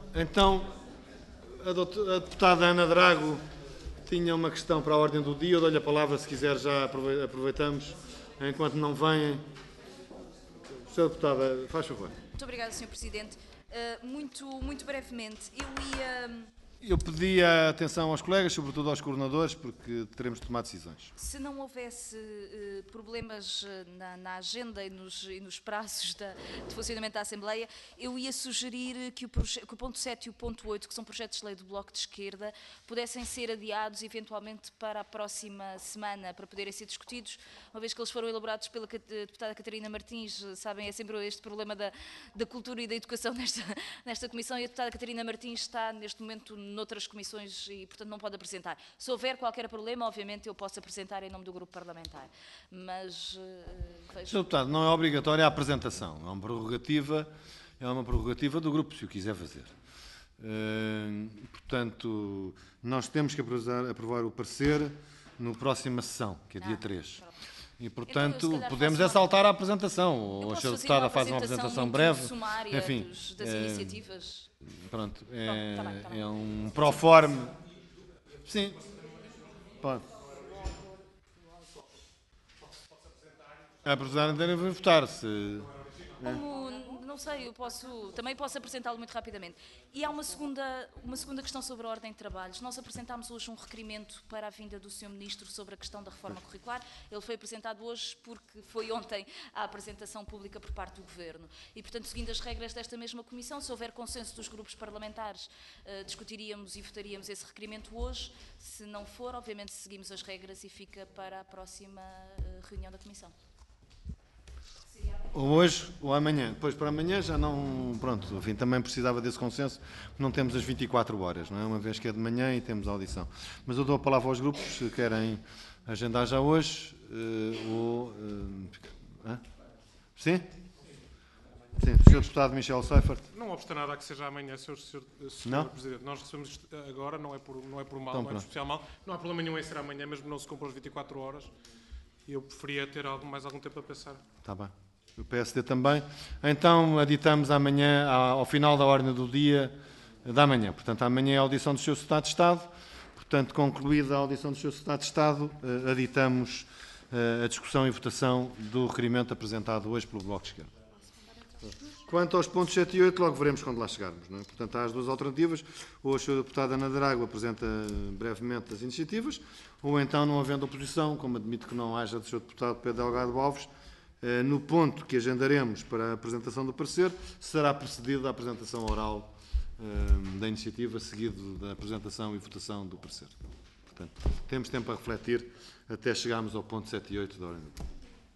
Então, a deputada Ana Drago tinha uma questão para a ordem do dia. Eu dou-lhe a palavra, se quiser, já aproveitamos. Enquanto não vêm. Sra. Deputada, faz favor. Muito obrigada, Sr. Presidente. Muito brevemente, Eu pedi a atenção aos colegas, sobretudo aos coordenadores, porque teremos de tomar decisões. Se não houvesse problemas na agenda e nos prazos de funcionamento da Assembleia, eu ia sugerir que o ponto 7 e o ponto 8, que são projetos de lei do Bloco de Esquerda, pudessem ser adiados eventualmente para a próxima semana, para poderem ser discutidos, uma vez que eles foram elaborados pela deputada Catarina Martins. Sabem, é sempre este problema da cultura e da educação nesta comissão, e a deputada Catarina Martins está neste momento noutras comissões e, portanto, não pode apresentar. Se houver qualquer problema, obviamente eu posso apresentar em nome do grupo parlamentar. Mas vejo... Sr. Deputado, não é obrigatória a apresentação. É uma prerrogativa do grupo, se o quiser fazer. Portanto, nós temos que aprovar o parecer na próxima sessão, que é dia 3. E, portanto, então, podemos saltar a apresentação. Ou a Sra. Deputada faz uma apresentação breve. Sumária, enfim, das iniciativas. Pronto, Tá bem. é um proforme. Sim, pode. A Presidente deve votar-se. Não sei, também posso apresentá-lo muito rapidamente. E há uma segunda questão sobre a ordem de trabalhos. Nós apresentámos hoje um requerimento para a vinda do Sr. Ministro sobre a questão da reforma curricular. Ele foi apresentado hoje porque foi ontem a apresentação pública por parte do Governo. E, portanto, seguindo as regras desta mesma comissão, se houver consenso dos grupos parlamentares, discutiríamos e votaríamos esse requerimento hoje. Se não for, obviamente seguimos as regras e fica para a próxima reunião da comissão. Ou hoje ou amanhã. Depois para amanhã já não... Pronto, enfim, também precisava desse consenso. Não temos as 24 horas, não é? Uma vez que é de manhã e temos a audição. Mas eu dou a palavra aos grupos, se querem agendar já hoje ou... Sim? Sim, Sr. Deputado Michel Seifert. Não obsta nada a que seja amanhã, Sr. Presidente. Nós recebemos isto agora, não é por mal, Então, não é por especial mal. Não há problema nenhum em ser amanhã, mesmo não se cumpram as 24 horas. E eu preferia ter mais algum tempo a pensar. Está bem. O PSD também. Então, aditamos amanhã, ao final da ordem do dia da manhã. Portanto, amanhã é a audição do Sr. Secretário de Estado. Portanto, concluída a audição do Sr. Secretário de Estado, aditamos a discussão e votação do requerimento apresentado hoje pelo Bloco de Esquerda. Quanto aos pontos 7 e 8, logo veremos quando lá chegarmos. Não é? Portanto, há as duas alternativas. Ou a Sra. Deputada Ana Drago apresenta brevemente as iniciativas, ou então, não havendo oposição, como admito que não haja do Sr. Deputado Pedro Delgado Alves, no ponto que agendaremos para a apresentação do parecer, será precedida a apresentação oral da iniciativa, seguido da apresentação e votação do parecer. Portanto, temos tempo a refletir até chegarmos ao ponto 7 e 8 da ordem do dia.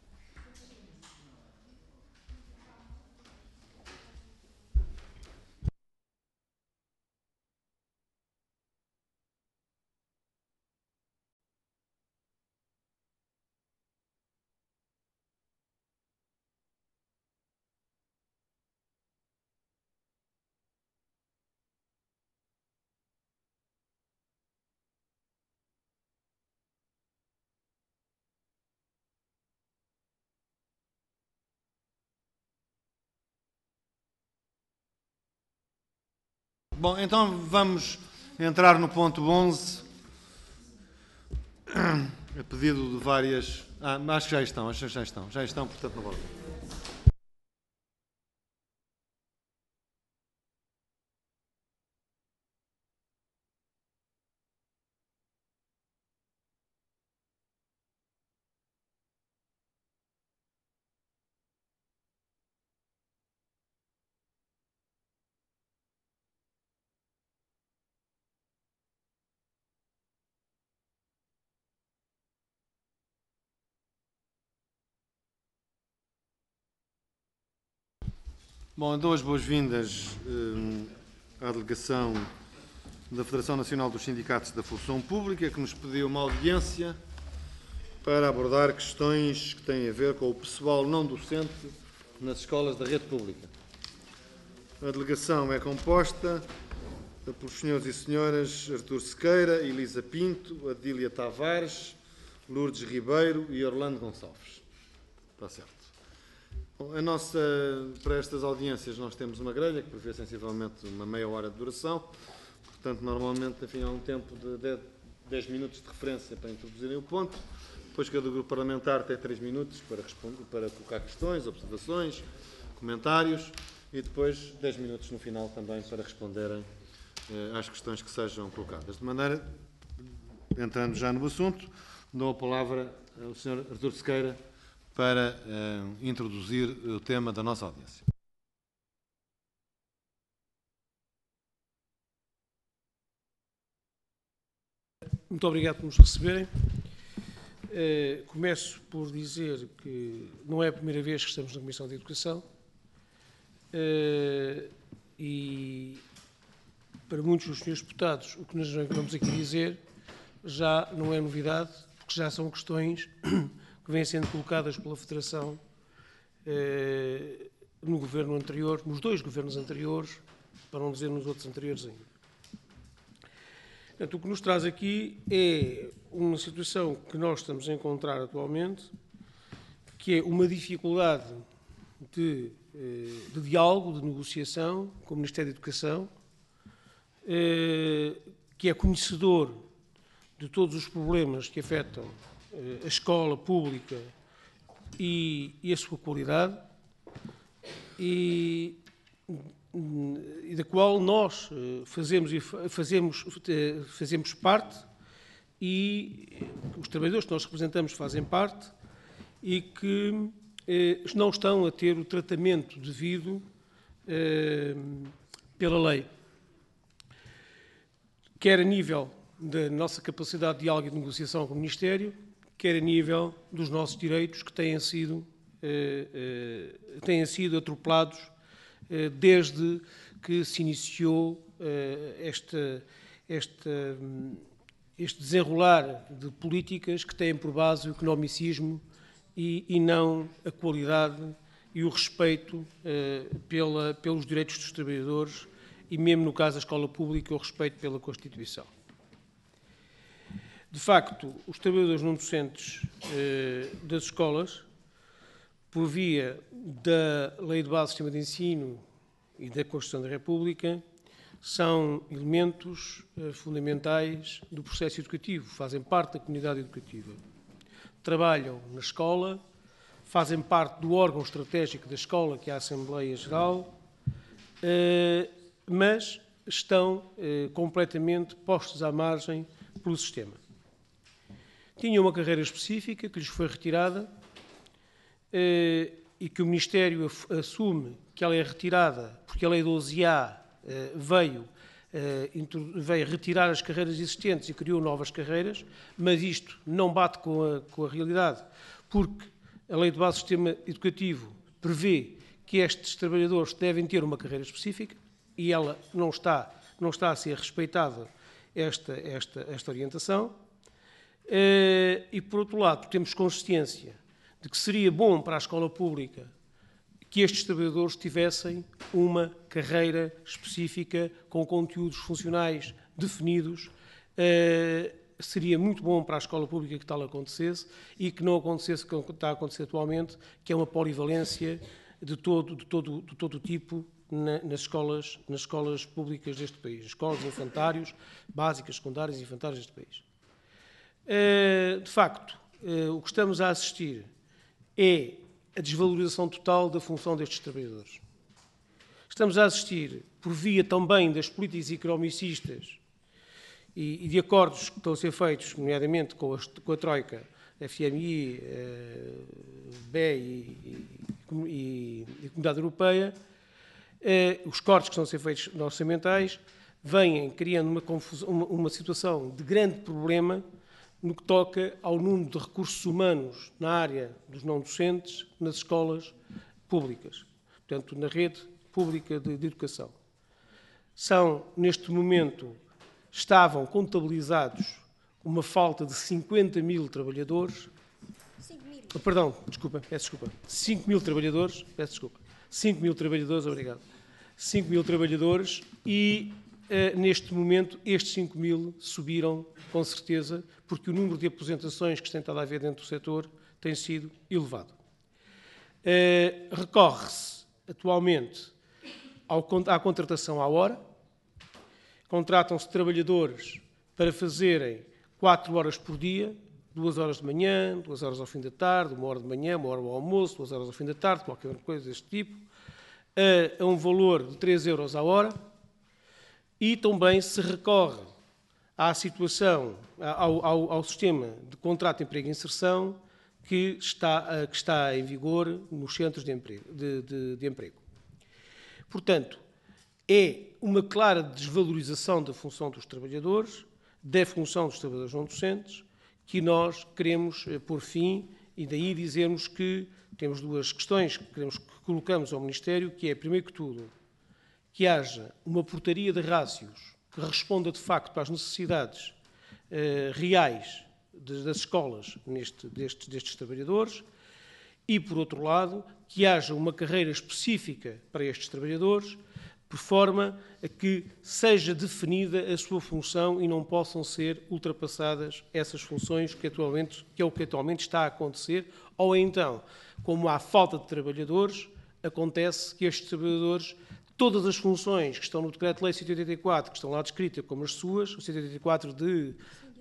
Bom, então vamos entrar no ponto 11, a pedido de várias... acho que já estão, portanto não vale. Bom, dou as boas-vindas à delegação da Federação Nacional dos Sindicatos da Função Pública, que nos pediu uma audiência para abordar questões que têm a ver com o pessoal não docente nas escolas da rede pública. A delegação é composta por senhores e senhoras Artur Sequeira, Elisa Pinto, Adília Tavares, Lourdes Ribeiro e Orlando Gonçalves. Está certo. Para estas audiências nós temos uma grelha que prevê sensivelmente uma meia hora de duração, portanto normalmente enfim, há um tempo de 10 minutos de referência para introduzirem o ponto, depois cada grupo parlamentar tem 3 minutos para colocar questões, observações, comentários e depois 10 minutos no final também para responderem às questões que sejam colocadas. De maneira, entrando já no assunto, dou a palavra ao Sr. Artur Sequeira para introduzir o tema da nossa audiência. Muito obrigado por nos receberem. Começo por dizer que não é a primeira vez que estamos na Comissão de Educação e para muitos dos senhores deputados o que nós vamos aqui dizer já não é novidade, porque já são questões que vêm sendo colocadas pela Federação no governo anterior, nos 2 governos anteriores, para não dizer nos outros anteriores ainda. Portanto, o que nos traz aqui é uma situação que nós estamos a encontrar atualmente, que é uma dificuldade de diálogo, de negociação com o Ministério da Educação, que é conhecedor de todos os problemas que afetam a escola pública e a sua qualidade, e da qual nós fazemos parte e os trabalhadores que nós representamos fazem parte e que não estão a ter o tratamento devido pela lei. Quer a nível da nossa capacidade de diálogo e de negociação com o Ministério, quer a nível dos nossos direitos que têm sido atropelados desde que se iniciou este desenrolar de políticas que têm por base o economicismo e não a qualidade e o respeito pelos direitos dos trabalhadores e mesmo no caso da escola pública o respeito pela Constituição. De facto, os trabalhadores não docentes das escolas, por via da Lei de Base do Sistema de Ensino e da Constituição da República, são elementos fundamentais do processo educativo, fazem parte da comunidade educativa. Trabalham na escola, fazem parte do órgão estratégico da escola, que é a Assembleia Geral, mas estão completamente postos à margem pelo sistema. Tinham uma carreira específica que lhes foi retirada, e que o Ministério assume que ela é retirada porque a Lei 12A veio retirar as carreiras existentes e criou novas carreiras, mas isto não bate com a realidade, porque a Lei de Base do Sistema Educativo prevê que estes trabalhadores devem ter uma carreira específica e ela não está a ser respeitada esta orientação. E, por outro lado, temos consciência de que seria bom para a escola pública que estes trabalhadores tivessem uma carreira específica com conteúdos funcionais definidos. Seria muito bom para a escola pública que tal acontecesse e que não acontecesse o que está a acontecer atualmente, que é uma polivalência de todo o tipo nas escolas públicas deste país, escolas infantários, básicas, secundárias e infantárias deste país. De facto, o que estamos a assistir é a desvalorização total da função destes trabalhadores. Estamos a assistir, por via também das políticas economicistas e de acordos que estão a ser feitos, nomeadamente com a Troika, FMI, BEI e a Comunidade Europeia, os cortes que estão a ser feitos orçamentais vêm criando uma situação de grande problema no que toca ao número de recursos humanos na área dos não docentes nas escolas públicas, portanto, na rede pública de educação. Neste momento, estavam contabilizados uma falta de 50 mil trabalhadores. 5 mil trabalhadores, 5 mil trabalhadores, obrigado. 5 mil trabalhadores e, neste momento, estes 5 mil subiram, com certeza, porque o número de aposentações que se tem estado a haver dentro do setor tem sido elevado. Recorre-se atualmente à contratação à hora. Contratam-se trabalhadores para fazerem 4 horas por dia, 2 horas de manhã, 2 horas ao fim da tarde, 1 hora de manhã, 1 hora ao almoço, 2 horas ao fim da tarde, qualquer coisa deste tipo, a um valor de 3 euros a hora. E também se recorre à situação, ao sistema de contrato de emprego e inserção que está em vigor nos centros de emprego. Portanto, é uma clara desvalorização da função dos trabalhadores não docentes, que nós queremos pôr fim, e daí dizermos que temos 2 questões que colocamos ao Ministério, que é, primeiro que tudo, que haja uma portaria de rácios que responda de facto às necessidades reais das escolas destes trabalhadores e, por outro lado, que haja uma carreira específica para estes trabalhadores, por forma a que seja definida a sua função e não possam ser ultrapassadas essas funções, que é o que atualmente está a acontecer, ou então, como há falta de trabalhadores, acontece que estes trabalhadores, todas as funções que estão no Decreto-Lei 184, que estão lá descritas como as suas, o 184 de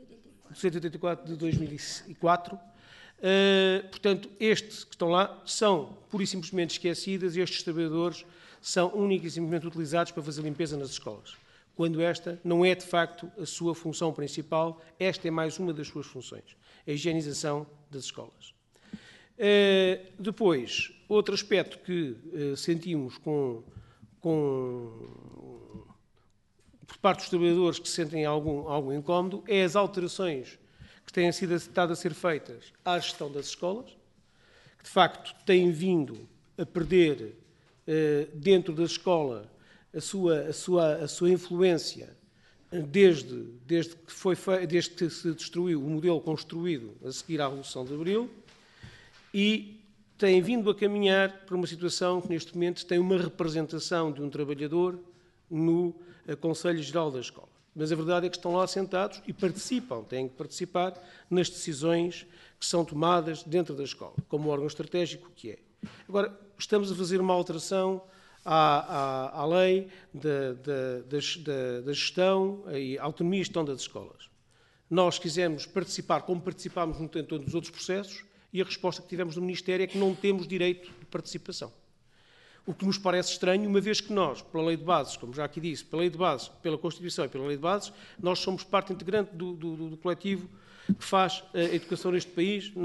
2004, portanto, estes que estão lá são pura e simplesmente esquecidas, e estes trabalhadores são única e simplesmente utilizados para fazer limpeza nas escolas, quando esta não é de facto a sua função principal. Esta é mais uma das suas funções, a higienização das escolas. Depois, outro aspecto que sentimos por parte dos trabalhadores que sentem algum incómodo é as alterações que têm estado a ser feitas à gestão das escolas, que de facto têm vindo a perder dentro da escola a sua influência desde que se destruiu o modelo construído a seguir à Revolução de Abril, e têm vindo a caminhar para uma situação que neste momento tem uma representação de um trabalhador no Conselho Geral da Escola. Mas a verdade é que estão lá sentados e têm que participar nas decisões que são tomadas dentro da escola, como órgão estratégico que é. Agora, estamos a fazer uma alteração à lei da gestão e autonomia e gestão das escolas. Nós quisemos participar como participámos em todos os outros processos, e a resposta que tivemos do Ministério é que não temos direito de participação. O que nos parece estranho, uma vez que nós, pela Lei de Bases, como já aqui disse, pela Lei de Bases, pela Constituição e pela Lei de Bases, nós somos parte integrante do coletivo que faz a educação neste país,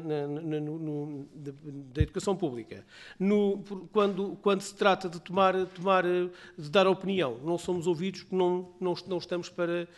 da educação pública. Quando se trata de de dar opinião, não somos ouvidos, porque não estamos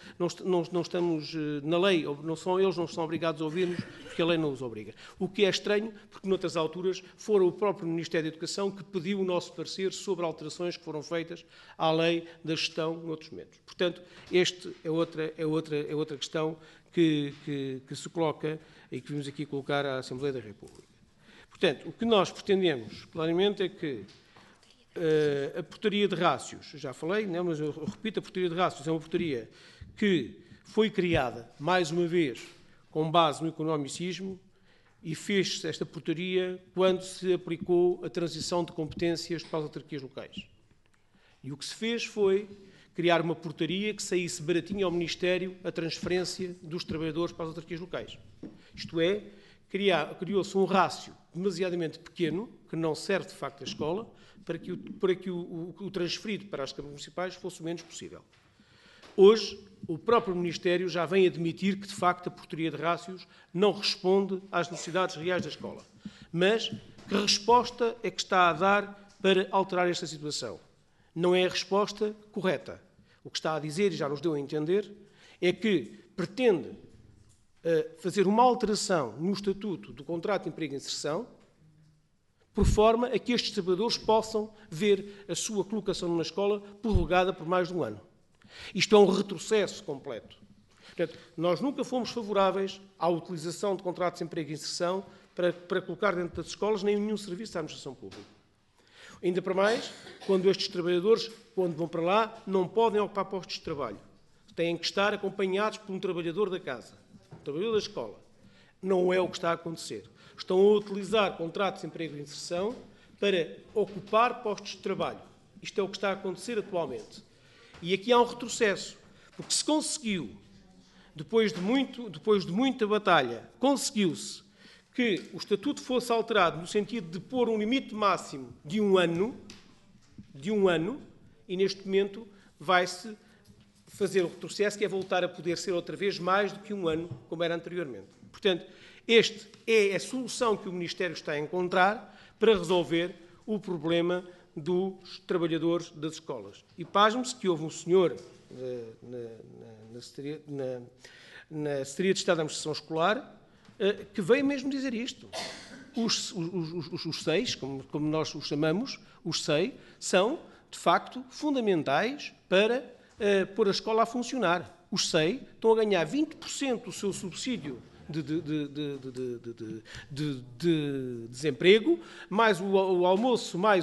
na lei, eles não são obrigados a ouvir-nos, porque a lei não os obriga. O que é estranho, porque noutras alturas fora o próprio Ministério da Educação que pediu o nosso parecer sobre alterações que foram feitas à lei da gestão noutros momentos. Portanto, esta é outra questão que se coloca e que vimos aqui colocar à Assembleia da República. Portanto, o que nós pretendemos, claramente, é que a portaria de rácios, já falei, não, mas eu repito, a portaria de rácios é uma portaria que foi criada, mais uma vez, com base no economicismo, e fez-se esta portaria quando se aplicou a transição de competências para as autarquias locais. E o que se fez foi criar uma portaria que saísse baratinho ao Ministério a transferência dos trabalhadores para as autarquias locais. Isto é, criou-se um rácio demasiadamente pequeno, que não serve de facto à escola, para que o transferido para as câmaras municipais fosse o menos possível. Hoje, o próprio Ministério já vem admitir que, de facto, a portaria de rácios não responde às necessidades reais da escola. Mas que resposta é que está a dar para alterar esta situação? Não é a resposta correta. O que está a dizer, e já nos deu a entender, é que pretende fazer uma alteração no Estatuto do Contrato de Emprego e Inserção, por forma a que estes trabalhadores possam ver a sua colocação numa escola prorrogada por mais de um ano. Isto é um retrocesso completo. Portanto, nós nunca fomos favoráveis à utilização de contratos de emprego e inserção para colocar dentro das escolas nem nenhum serviço da administração pública. Ainda para mais, quando estes trabalhadores, quando vão para lá, não podem ocupar postos de trabalho. Têm que estar acompanhados por um trabalhador da casa, um trabalhador da escola. Não é o que está a acontecer. Estão a utilizar contratos de emprego e inserção para ocupar postos de trabalho. Isto é o que está a acontecer atualmente. E aqui há um retrocesso, porque se conseguiu, depois de muita batalha, conseguiu-se que o Estatuto fosse alterado no sentido de pôr um limite máximo de um ano, e neste momento vai-se fazer o retrocesso, que é voltar a poder ser outra vez mais do que um ano, como era anteriormente. Portanto, esta é a solução que o Ministério está a encontrar para resolver o problema dos trabalhadores das escolas. E pasme-se que houve um senhor na Secretaria de Estado da Administração Escolar que veio mesmo dizer isto. Os SEIs, como nós os chamamos, os SEI, são, de facto, fundamentais para pôr a escola a funcionar. Os SEI estão a ganhar 20% do seu subsídio de desemprego, mais o almoço, mais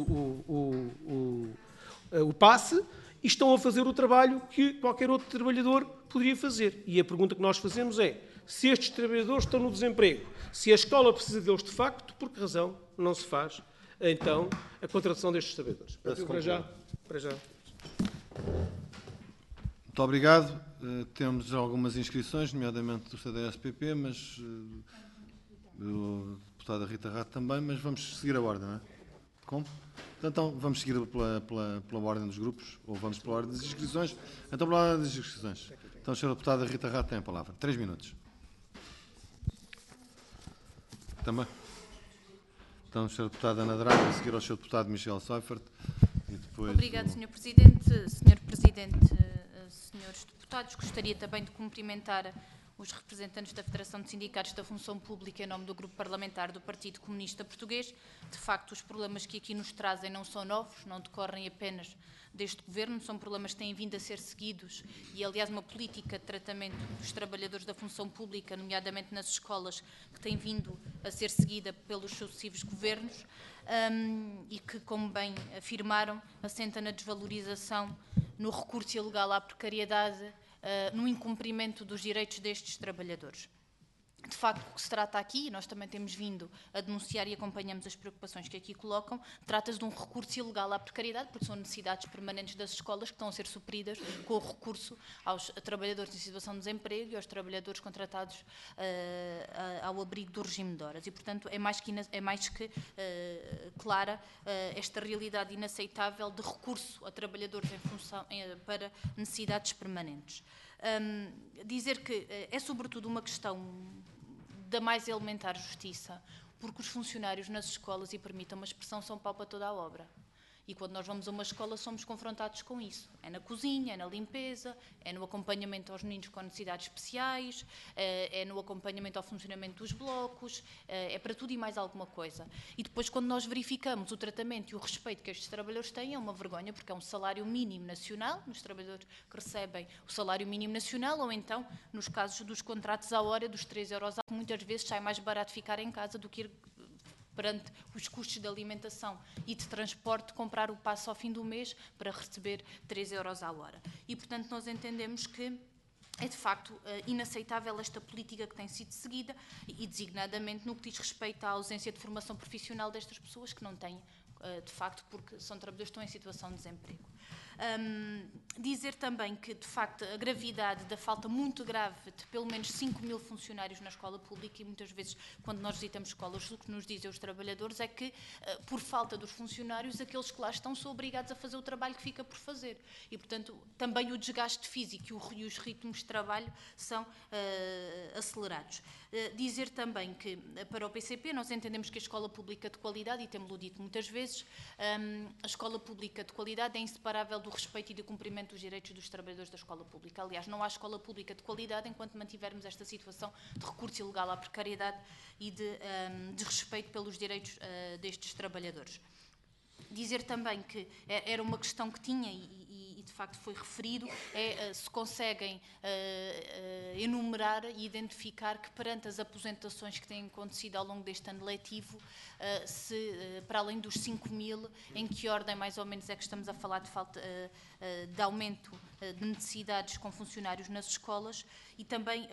o passe, e estão a fazer o trabalho que qualquer outro trabalhador poderia fazer. E a pergunta que nós fazemos é, se estes trabalhadores estão no desemprego, se a escola precisa deles de facto, por que razão não se faz, então, a contratação destes trabalhadores? Para já. Muito obrigado. Temos algumas inscrições, nomeadamente do CDS-PP, mas o deputada Rita Rato também, mas vamos seguir a ordem, não é? Como? Então, vamos seguir pela ordem dos grupos, ou vamos pela ordem das inscrições? Então, pela ordem das inscrições. Então, a senhora deputada Rita Rato tem a palavra. 3 minutos. Também. Então, a senhora deputada Ana Draga, a seguir ao senhor deputado Michel Seifert. E depois Obrigado, Sr. Presidente. Sr. Presidente, senhores deputados, gostaria também de cumprimentar os representantes da Federação de Sindicatos da Função Pública em nome do Grupo Parlamentar do Partido Comunista Português. De facto, os problemas que aqui nos trazem não são novos, não decorrem apenas deste Governo, são problemas que têm vindo a ser seguidos e, aliás, uma política de tratamento dos trabalhadores da função pública, nomeadamente nas escolas, que tem vindo a ser seguida pelos sucessivos governos e que, como bem afirmaram, assenta na desvalorização, no recurso ilegal à precariedade, no incumprimento dos direitos destes trabalhadores. De facto, o que se trata aqui, e nós também temos vindo a denunciar e acompanhamos as preocupações que aqui colocam, trata-se de um recurso ilegal à precariedade, porque são necessidades permanentes das escolas que estão a ser supridas com o recurso aos trabalhadores em situação de desemprego e aos trabalhadores contratados ao abrigo do regime de horas. E, portanto, é mais que clara esta realidade inaceitável de recurso a trabalhadores para necessidades permanentes. Dizer que é sobretudo uma questão da mais elementar justiça, porque os funcionários nas escolas, e permitam uma expressão, são pau para toda a obra. E quando nós vamos a uma escola somos confrontados com isso. É na cozinha, é na limpeza, é no acompanhamento aos meninos com necessidades especiais, é no acompanhamento ao funcionamento dos blocos, é para tudo e mais alguma coisa. E depois, quando nós verificamos o tratamento e o respeito que estes trabalhadores têm, é uma vergonha, porque é um salário mínimo nacional, nos trabalhadores que recebem o salário mínimo nacional, ou então, nos casos dos contratos à hora, dos 3 euros, que muitas vezes sai mais barato ficar em casa do que ir perante os custos de alimentação e de transporte, comprar o passe ao fim do mês para receber 3 euros à hora. E, portanto, nós entendemos que é, de facto, inaceitável esta política que tem sido seguida e, designadamente, no que diz respeito à ausência de formação profissional destas pessoas que não têm, de facto, porque são trabalhadores que estão em situação de desemprego. Dizer também que, de facto, a gravidade da falta muito grave de pelo menos 5.000 funcionários na escola pública, e muitas vezes, quando nós visitamos escolas, o que nos dizem os trabalhadores é que, por falta dos funcionários, aqueles que lá estão são obrigados a fazer o trabalho que fica por fazer. E, portanto, também o desgaste físico e os ritmos de trabalho são acelerados. Dizer também que, para o PCP, nós entendemos que a escola pública de qualidade, e temos-lo dito muitas vezes, a escola pública de qualidade é inseparável do respeito e do cumprimento dos direitos dos trabalhadores da escola pública. Aliás, não há escola pública de qualidade enquanto mantivermos esta situação de recurso ilegal à precariedade e de desrespeito pelos direitos destes trabalhadores. Dizer também que era uma questão que tinha e e de facto foi referido, se conseguem enumerar e identificar que perante as aposentações que têm acontecido ao longo deste ano letivo, para além dos 5.000, em que ordem mais ou menos é que estamos a falar de falta de aumento de necessidades com funcionários nas escolas, e também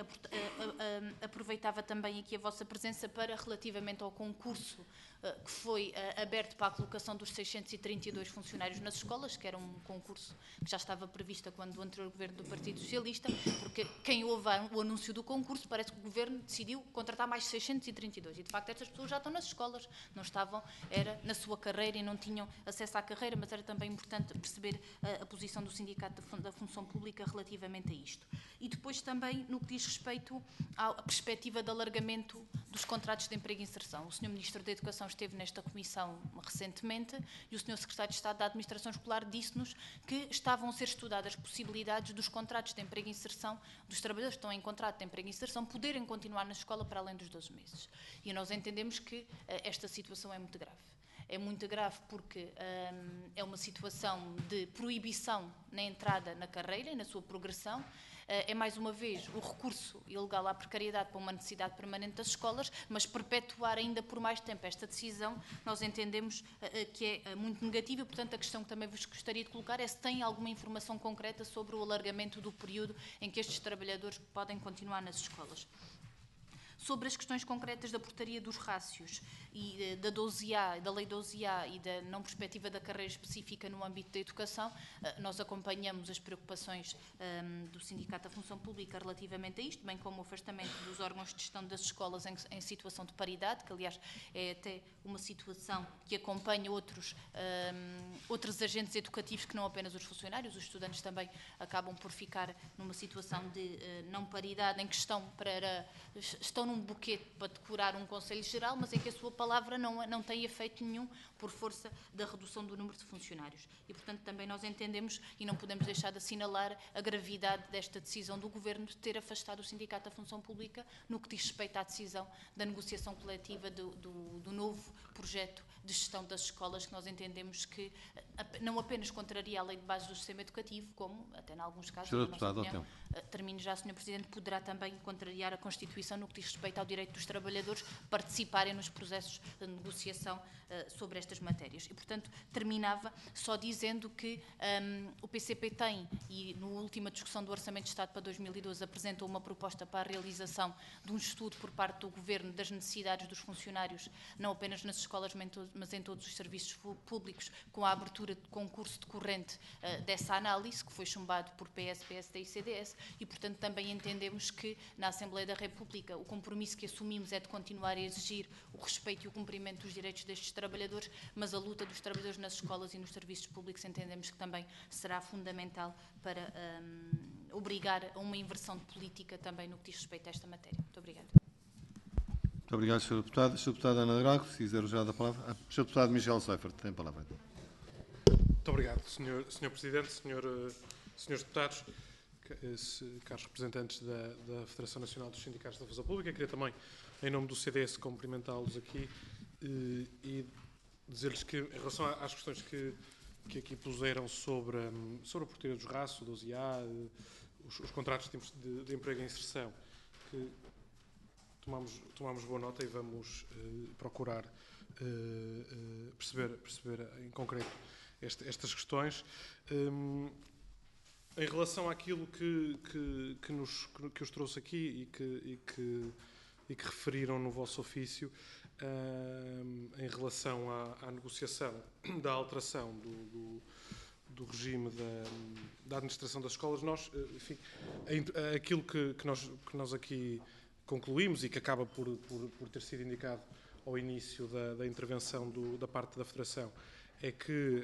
aproveitava também aqui a vossa presença para, relativamente ao concurso que foi aberto para a colocação dos 632 funcionários nas escolas, que era um concurso que já estava previsto quando o anterior governo do Partido Socialista, porque quem ouve o anúncio do concurso parece que o governo decidiu contratar mais 632, e de facto estas pessoas já estão nas escolas, não estavam, era na sua carreira e não tinham acesso à carreira, mas era também importante perceber a posição do Sindicato da Função Pública relativamente a isto. E depois também no que diz respeito à perspectiva de alargamento dos contratos de emprego e inserção. O Sr. Ministro da Educação esteve nesta comissão recentemente e o Sr. Secretário de Estado da Administração Escolar disse-nos que estavam a ser estudadas possibilidades dos contratos de emprego e inserção, dos trabalhadores que estão em contrato de emprego e inserção, poderem continuar na escola para além dos 12 meses. E nós entendemos que esta situação é muito grave. É muito grave porque é uma situação de proibição na entrada na carreira e na sua progressão. É, mais uma vez, o recurso ilegal à precariedade para uma necessidade permanente das escolas, mas perpetuar ainda por mais tempo esta decisão, nós entendemos que é muito negativa. Portanto, a questão que também vos gostaria de colocar é se tem alguma informação concreta sobre o alargamento do período em que estes trabalhadores podem continuar nas escolas. Sobre as questões concretas da portaria dos rácios e da 12A, da Lei 12A e da não perspectiva da carreira específica no âmbito da educação, nós acompanhamos as preocupações do Sindicato da Função Pública relativamente a isto, bem como o afastamento dos órgãos de gestão das escolas em situação de paridade, que aliás é até uma situação que acompanha outros agentes educativos que não apenas os funcionários, os estudantes também acabam por ficar numa situação de não paridade, em que estão num buquete para decorar um Conselho Geral, mas em que a sua palavra não tem efeito nenhum por força da redução do número de funcionários. E, portanto, também nós entendemos e não podemos deixar de assinalar a gravidade desta decisão do Governo de ter afastado o Sindicato da Função Pública no que diz respeito à decisão da negociação coletiva do novo projeto de gestão das escolas, que nós entendemos que não apenas contraria a lei de bases do sistema educativo, como, até em alguns casos, na nossa opinião, termino já, Sr. Presidente, poderá também contrariar a Constituição no que diz respeito ao direito dos trabalhadores participarem nos processos de negociação sobre estas matérias. E, portanto, terminava só dizendo que o PCP tem, e na última discussão do Orçamento de Estado para 2012, apresentou uma proposta para a realização de um estudo por parte do Governo das necessidades dos funcionários, não apenas nas escolas, mas em todos os serviços públicos, com a abertura de concurso decorrente dessa análise, que foi chumbado por PS, PSD e CDS, e, portanto, também entendemos que na Assembleia da República o compromisso que assumimos é de continuar a exigir o respeito e o cumprimento dos direitos destes trabalhadores, mas a luta dos trabalhadores nas escolas e nos serviços públicos entendemos que também será fundamental para obrigar a uma inversão de política também no que diz respeito a esta matéria. Muito obrigada. Muito obrigado, Sr. Deputado. Sr. Deputado Ana Drago, se quiser já dar a palavra. Sr. Deputado Michel Seifert, tem a palavra. Muito obrigado, Sr. Presidente, Senhores Deputados, caros representantes da Federação Nacional dos Sindicatos da Função Pública. Queria também, em nome do CDS, cumprimentá-los aqui e dizer-lhes que, em relação às questões que aqui puseram sobre a portaria dos RACO, 12A, os contratos de emprego e inserção, que tomamos boa nota e vamos procurar perceber em concreto estas questões. Em relação àquilo que os trouxe aqui e que referiram no vosso ofício, em relação à negociação da alteração do regime da administração das escolas, nós, enfim, aquilo que nós aqui concluímos e que acaba por ter sido indicado ao início da intervenção da parte da Federação, é que,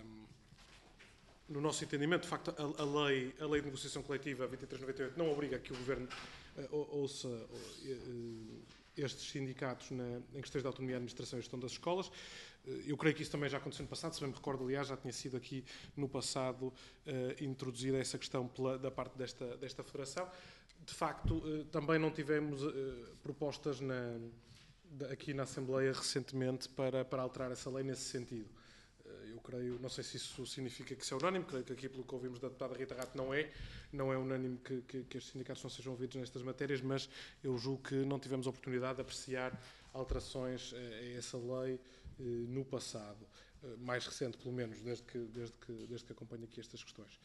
no nosso entendimento, de facto, a lei de negociação coletiva 2398 não obriga a que o Governo ouça estes sindicatos em questões de autonomia, administração e gestão das escolas. Eu creio que isso também já aconteceu no passado, se bem me recordo, aliás, já tinha sido aqui no passado introduzida essa questão da parte desta Federação. De facto, também não tivemos propostas aqui na Assembleia recentemente para alterar essa lei nesse sentido. Eu creio, não sei se isso significa que isso é unânime, creio que aqui, pelo que ouvimos da deputada Rita Rato, não é unânime que estes sindicatos não sejam ouvidos nestas matérias, mas eu julgo que não tivemos a oportunidade de apreciar alterações a essa lei no passado, mais recente, pelo menos, desde que acompanho aqui estas questões.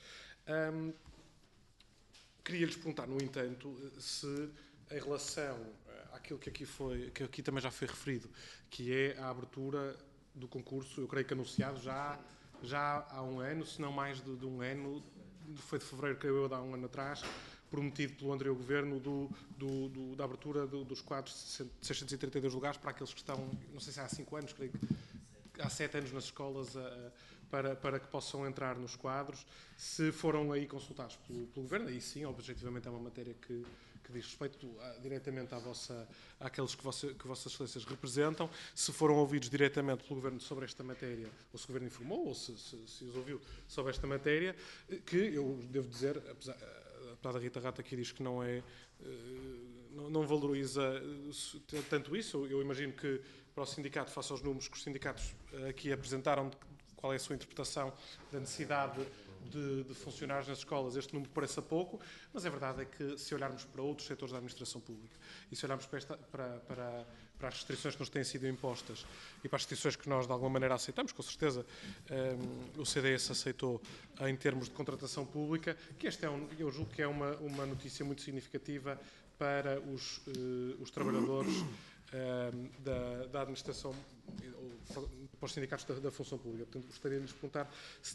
Queria-lhes perguntar, no entanto, se em relação àquilo que aqui também já foi referido, que é a abertura do concurso, eu creio que anunciado já há um ano, se não mais de um ano, foi de fevereiro, creio eu, de há um ano atrás, prometido pelo anterior governo da abertura dos quadros de 632 lugares para aqueles que estão, não sei se há 5 anos, creio que há 7 anos nas escolas, para que possam entrar nos quadros, se foram aí consultados pelo governo, aí sim, objetivamente é uma matéria que diz respeito diretamente àqueles que Vossas Excelências representam, se foram ouvidos diretamente pelo Governo sobre esta matéria, ou se o Governo informou, ou se os ouviu sobre esta matéria, que eu devo dizer, apesar da Rita Rato aqui diz que não valoriza tanto isso, eu imagino que para o sindicato, face aos números que os sindicatos aqui apresentaram, qual é a sua interpretação da necessidade de funcionários nas escolas, este número pareça pouco, mas a verdade é que se olharmos para outros setores da administração pública e se olharmos para as restrições que nos têm sido impostas e para as restrições que nós de alguma maneira aceitamos, com certeza o CDS aceitou em termos de contratação pública, que eu julgo que é uma notícia muito significativa para os trabalhadores da administração, para os sindicatos da função pública. Portanto, gostaria de lhes perguntar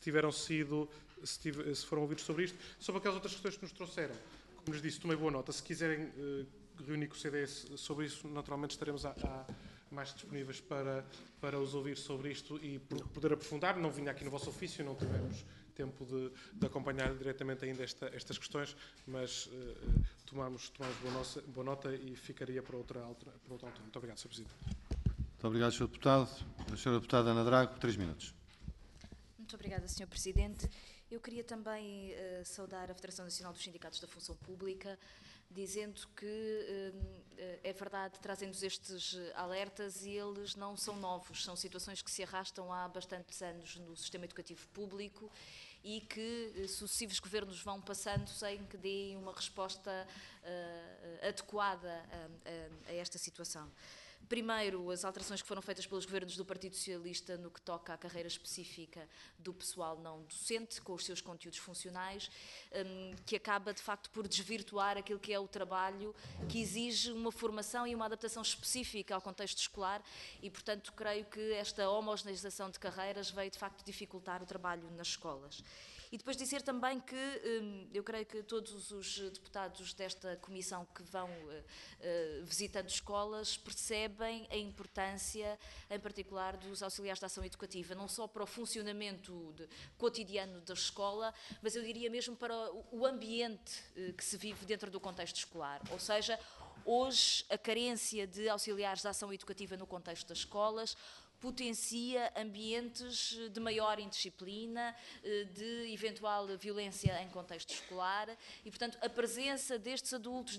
se foram ouvidos sobre isto, sobre aquelas outras questões que nos trouxeram. Como lhes disse, tomei boa nota. Se quiserem reunir com o CDS sobre isso, naturalmente estaremos mais disponíveis para os ouvir sobre isto e poder aprofundar. Não vinha aqui no vosso ofício, não tivemos tempo de acompanhar diretamente ainda estas questões, mas tomamos boa nota e ficaria para outra altura. Muito obrigado, Sr. Presidente. Muito obrigado, Sr. Deputado. A Sra. Deputada Ana Drago, 3 minutos. Muito obrigada, Sr. Presidente. Eu queria também saudar a Federação Nacional dos Sindicatos da Função Pública, dizendo que é verdade, trazem-nos estes alertas e eles não são novos, são situações que se arrastam há bastantes anos no sistema educativo público e que sucessivos governos vão passando sem que deem uma resposta adequada a esta situação. Primeiro, as alterações que foram feitas pelos governos do Partido Socialista no que toca à carreira específica do pessoal não docente, com os seus conteúdos funcionais, que acaba, de facto, por desvirtuar aquilo que é o trabalho que exige uma formação e uma adaptação específica ao contexto escolar e, portanto, creio que esta homogeneização de carreiras veio, de facto, dificultar o trabalho nas escolas. E depois dizer também que eu creio que todos os deputados desta comissão que vão visitando escolas percebem a importância, em particular, dos auxiliares de ação educativa, não só para o funcionamento cotidiano da escola, mas eu diria mesmo para o ambiente que se vive dentro do contexto escolar. Ou seja, hoje a carência de auxiliares de ação educativa no contexto das escolas potencia ambientes de maior indisciplina, de eventual violência em contexto escolar e, portanto, a presença destes adultos,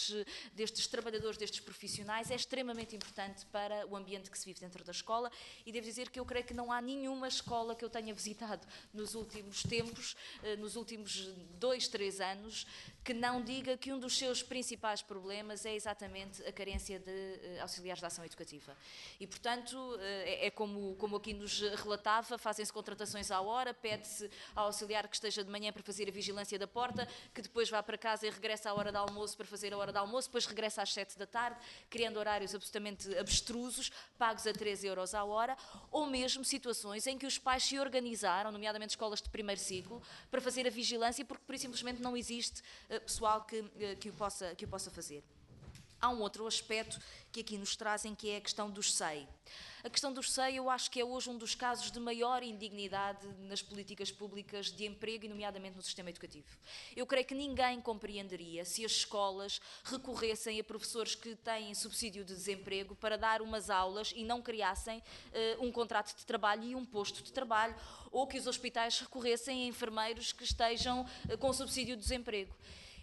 destes trabalhadores, destes profissionais é extremamente importante para o ambiente que se vive dentro da escola e devo dizer que eu creio que não há nenhuma escola que eu tenha visitado nos últimos tempos, nos últimos 2, 3 anos, que não diga que um dos seus principais problemas é exatamente a carência de auxiliares de ação educativa. E, portanto, é como aqui nos relatava, fazem-se contratações à hora, pede-se ao auxiliar que esteja de manhã para fazer a vigilância da porta, que depois vá para casa e regressa à hora de almoço para fazer a hora de almoço, depois regressa às 7 da tarde, criando horários absolutamente abstrusos, pagos a 3 euros à hora, ou mesmo situações em que os pais se organizaram, nomeadamente escolas de primeiro ciclo, para fazer a vigilância porque, por simplesmente, não existe pessoal que o possa fazer. Há um outro aspecto que aqui nos trazem, que é a questão dos SEI. A questão dos SEI eu acho que é hoje um dos casos de maior indignidade nas políticas públicas de emprego e nomeadamente no sistema educativo. Eu creio que ninguém compreenderia se as escolas recorressem a professores que têm subsídio de desemprego para dar umas aulas e não criassem um contrato de trabalho e um posto de trabalho, ou que os hospitais recorressem a enfermeiros que estejam com subsídio de desemprego.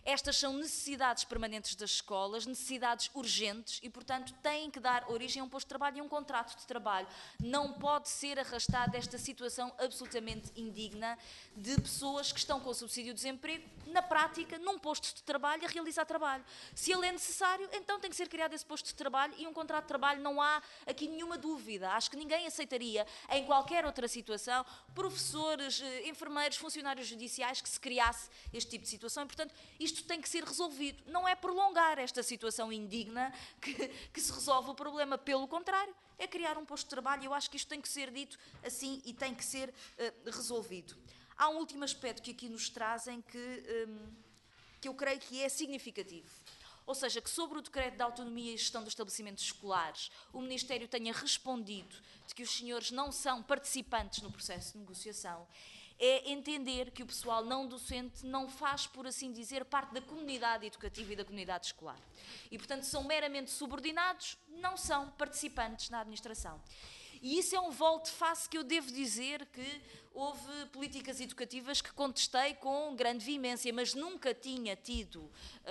Estas são necessidades permanentes das escolas, necessidades urgentes e, portanto, têm que dar origem a um posto de trabalho e a um contrato de trabalho. Não pode ser arrastada esta situação absolutamente indigna de pessoas que estão com o subsídio de desemprego, na prática, num posto de trabalho, a realizar trabalho. Se ele é necessário, então tem que ser criado esse posto de trabalho e um contrato de trabalho, não há aqui nenhuma dúvida. Acho que ninguém aceitaria, em qualquer outra situação, professores, enfermeiros, funcionários judiciais, que se criasse este tipo de situação. E, portanto, isto tem que ser resolvido. Não é prolongar esta situação indigna que se resolve o problema. Pelo contrário, é criar um posto de trabalho. Eu acho que isto tem que ser dito assim e tem que ser resolvido. Há um último aspecto que aqui nos trazem que eu creio que é significativo. Ou seja, que sobre o decreto de autonomia e gestão dos estabelecimentos escolares, o Ministério tenha respondido de que os senhores não são participantes no processo de negociação, é entender que o pessoal não docente não faz, por assim dizer, parte da comunidade educativa e da comunidade escolar. E, portanto, são meramente subordinados, não são participantes na administração. E isso é um volte-face que eu devo dizer que houve políticas educativas que contestei com grande veemência, mas nunca tinha tido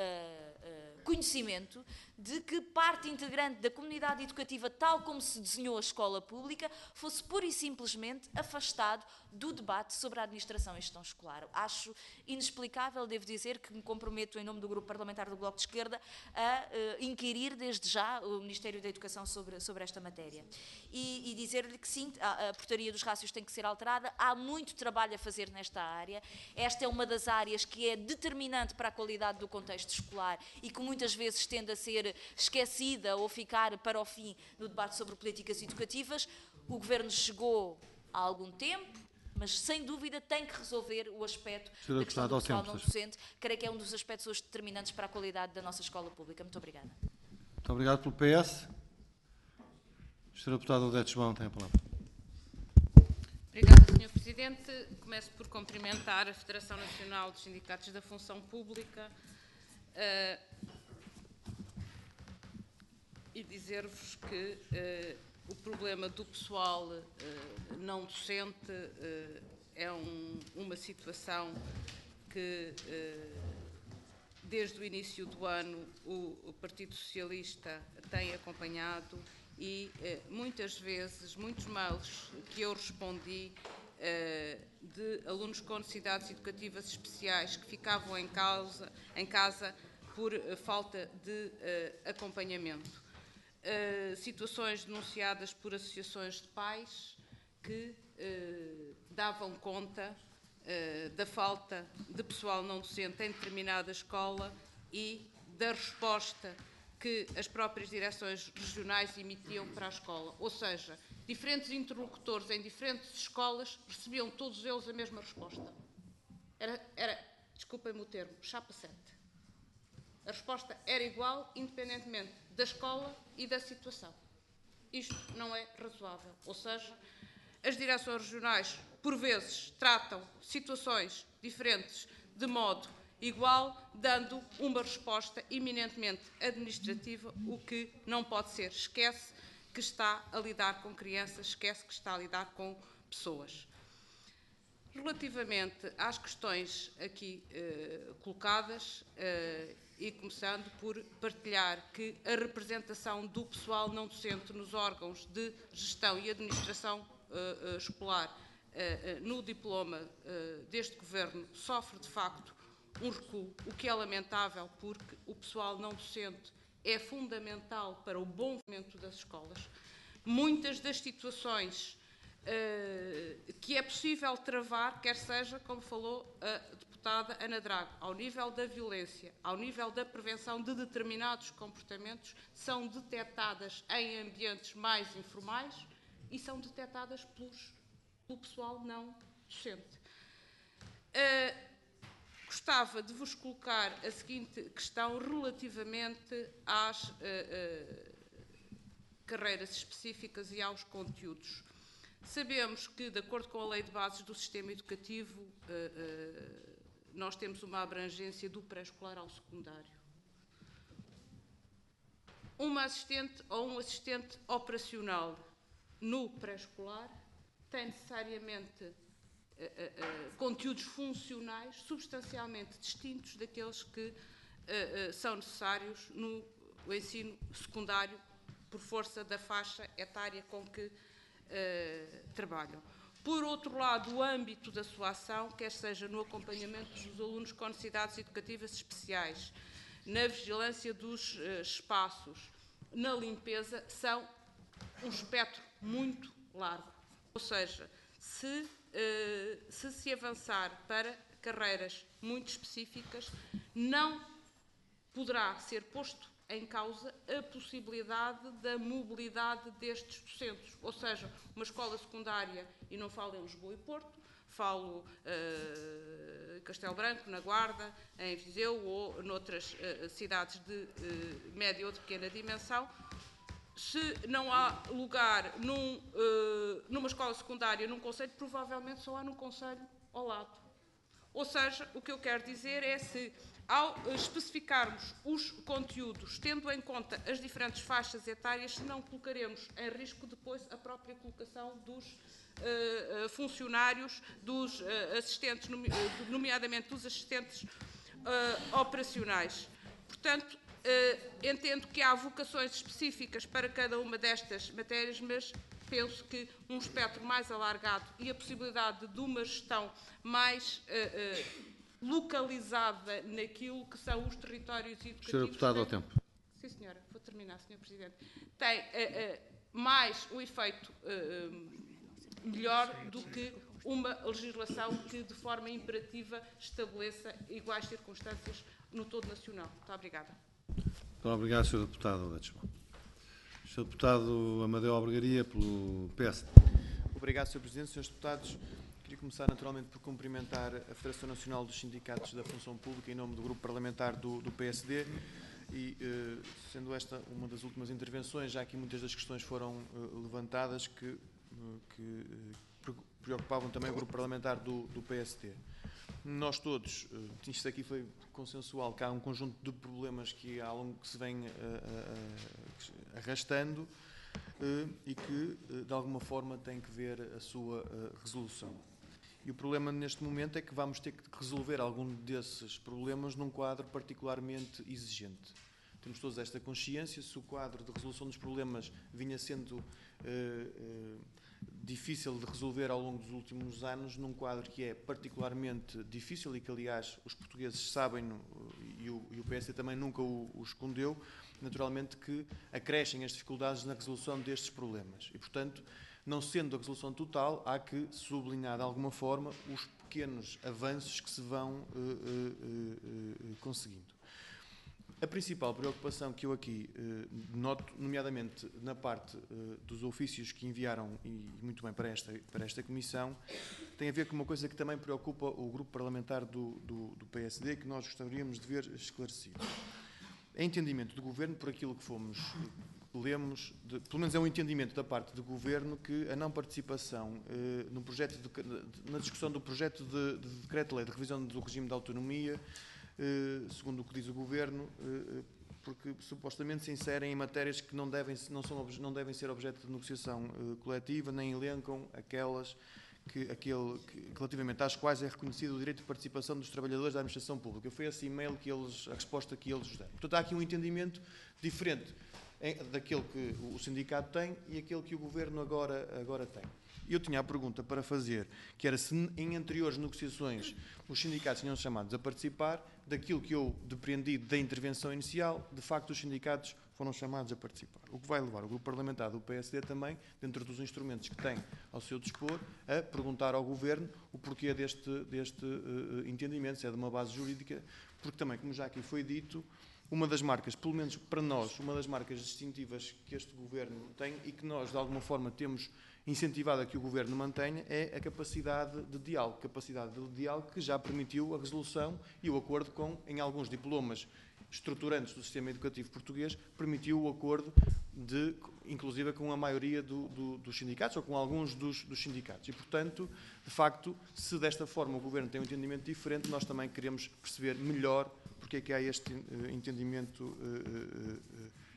conhecimento de que parte integrante da comunidade educativa, tal como se desenhou a escola pública, fosse pura e simplesmente afastado do debate sobre a administração e gestão escolar. Acho inexplicável, devo dizer que me comprometo em nome do Grupo Parlamentar do Bloco de Esquerda a inquirir desde já o Ministério da Educação sobre esta matéria. E dizer-lhe que sim, a portaria dos rácios tem que ser alterada, há muito trabalho a fazer nesta área. Esta é uma das áreas que é determinante para a qualidade do contexto escolar e que muitas vezes tende a ser esquecida ou ficar para o fim no debate sobre políticas educativas. O Governo chegou há algum tempo, mas sem dúvida tem que resolver o aspecto da questão do pessoal não docente. Creio que é um dos aspectos hoje determinantes para a qualidade da nossa escola pública. Muito obrigada. Muito obrigado pelo PS. Sr. Deputado Odete João tem a palavra. Obrigada, Sr. Presidente. Começo por cumprimentar a Federação Nacional dos Sindicatos da Função Pública e dizer-vos que o problema do pessoal não docente é uma situação que, desde o início do ano, o Partido Socialista tem acompanhado e, muitas vezes, muitos mails que eu respondi de alunos com necessidades educativas especiais que ficavam em casa por falta de acompanhamento. Situações denunciadas por associações de pais que davam conta da falta de pessoal não docente em determinada escola e da resposta que as próprias direções regionais emitiam para a escola. Ou seja, diferentes interlocutores em diferentes escolas recebiam todos eles a mesma resposta. Era desculpem-me o termo, chapa 7. A resposta era igual, independentemente da escola e da situação. Isto não é razoável. Ou seja, as direções regionais, por vezes, tratam situações diferentes de modo igual, dando uma resposta eminentemente administrativa, o que não pode ser. Esquece que está a lidar com crianças, esquece que está a lidar com pessoas. Relativamente às questões aqui colocadas, e começando por partilhar que a representação do pessoal não docente nos órgãos de gestão e administração escolar no diploma deste Governo sofre, de facto, um recuo, o que é lamentável, porque o pessoal não docente é fundamental para o bom funcionamento das escolas. Muitas das situações que é possível travar, quer seja, como falou a deputada Ana Drago, ao nível da violência, ao nível da prevenção de determinados comportamentos, são detectadas em ambientes mais informais e são detectadas pelo pessoal não docente. Gostava de vos colocar a seguinte questão relativamente às carreiras específicas e aos conteúdos. Sabemos que, de acordo com a Lei de Bases do Sistema Educativo, nós temos uma abrangência do pré-escolar ao secundário. Uma assistente ou um assistente operacional no pré-escolar tem necessariamente conteúdos funcionais substancialmente distintos daqueles que são necessários no ensino secundário por força da faixa etária com que trabalham. Por outro lado, o âmbito da sua ação, quer seja no acompanhamento dos alunos com necessidades educativas especiais, na vigilância dos espaços, na limpeza, são um espectro muito largo. Ou seja, se avançar para carreiras muito específicas, não poderá ser posto em causa a possibilidade da mobilidade destes docentes. Ou seja, uma escola secundária, e não falo em Lisboa e Porto, falo em Castelo Branco, na Guarda, em Viseu ou noutras cidades de média ou de pequena dimensão, se não há lugar numa escola secundária, num concelho, provavelmente só há num concelho ao lado. Ou seja, o que eu quero dizer é se, ao especificarmos os conteúdos, tendo em conta as diferentes faixas etárias, se não colocaremos em risco depois a própria colocação dos funcionários, dos assistentes, nomeadamente dos assistentes operacionais. Portanto, entendo que há vocações específicas para cada uma destas matérias, mas penso que um espectro mais alargado e a possibilidade de uma gestão mais localizada naquilo que são os territórios educativos... Senhora Deputada, ao tempo. Sim, senhora. Vou terminar, Sr. Presidente. Tem mais um efeito melhor do que uma legislação que, de forma imperativa, estabeleça iguais circunstâncias no todo nacional. Muito obrigada. Muito obrigado, Sr. Deputado. Sr. Deputado Amadeu Albergaria, pelo PSD. Obrigado, Sr. Presidente. Srs. Deputados, queria começar naturalmente por cumprimentar a Federação Nacional dos Sindicatos da Função Pública em nome do Grupo Parlamentar do PSD e, sendo esta uma das últimas intervenções, já que muitas das questões foram levantadas que preocupavam também o Grupo Parlamentar do PSD. Nós todos, isto aqui foi consensual, que há um conjunto de problemas que ao longo que se vem arrastando e que, de alguma forma, têm que ver a sua resolução. E o problema neste momento é que vamos ter que resolver algum desses problemas num quadro particularmente exigente. Temos todos esta consciência, se o quadro de resolução dos problemas vinha sendo difícil de resolver ao longo dos últimos anos, num quadro que é particularmente difícil e que, aliás, os portugueses sabem, e o PSD também nunca o escondeu, naturalmente que acrescem as dificuldades na resolução destes problemas. E, portanto, não sendo a resolução total, há que sublinhar de alguma forma os pequenos avanços que se vão conseguindo. A principal preocupação que eu aqui noto, nomeadamente na parte dos ofícios que enviaram, e muito bem para esta Comissão, tem a ver com uma coisa que também preocupa o Grupo Parlamentar do PSD, que nós gostaríamos de ver esclarecido. É entendimento do Governo, por aquilo que lemos, pelo menos é um entendimento da parte do Governo, que a não participação no projeto na discussão do projeto de decreto-lei de revisão do regime de autonomia, segundo o que diz o Governo, porque supostamente se inserem em matérias que não devem ser objeto de negociação coletiva, nem elencam aquelas relativamente às quais é reconhecido o direito de participação dos trabalhadores da administração pública. Foi esse e-mail a resposta que eles deram. Portanto, há aqui um entendimento diferente daquele que o sindicato tem e aquele que o Governo agora tem. Eu tinha a pergunta para fazer, que era se em anteriores negociações os sindicatos tinham chamados a participar, daquilo que eu depreendi da intervenção inicial, de facto os sindicatos foram chamados a participar. O que vai levar o Grupo Parlamentar do PSD também, dentro dos instrumentos que tem ao seu dispor, a perguntar ao Governo o porquê deste entendimento, se é de uma base jurídica, porque também, como já aqui foi dito, uma das marcas, pelo menos para nós, uma das marcas distintivas que este Governo tem e que nós, de alguma forma, temos incentivado a que o Governo mantenha, é a capacidade de diálogo que já permitiu a resolução e o acordo em alguns diplomas estruturantes do sistema educativo português, permitiu o acordo inclusive com a maioria dos sindicatos ou com alguns dos sindicatos. E, portanto, de facto, se desta forma o Governo tem um entendimento diferente, nós também queremos perceber melhor porque é que há este entendimento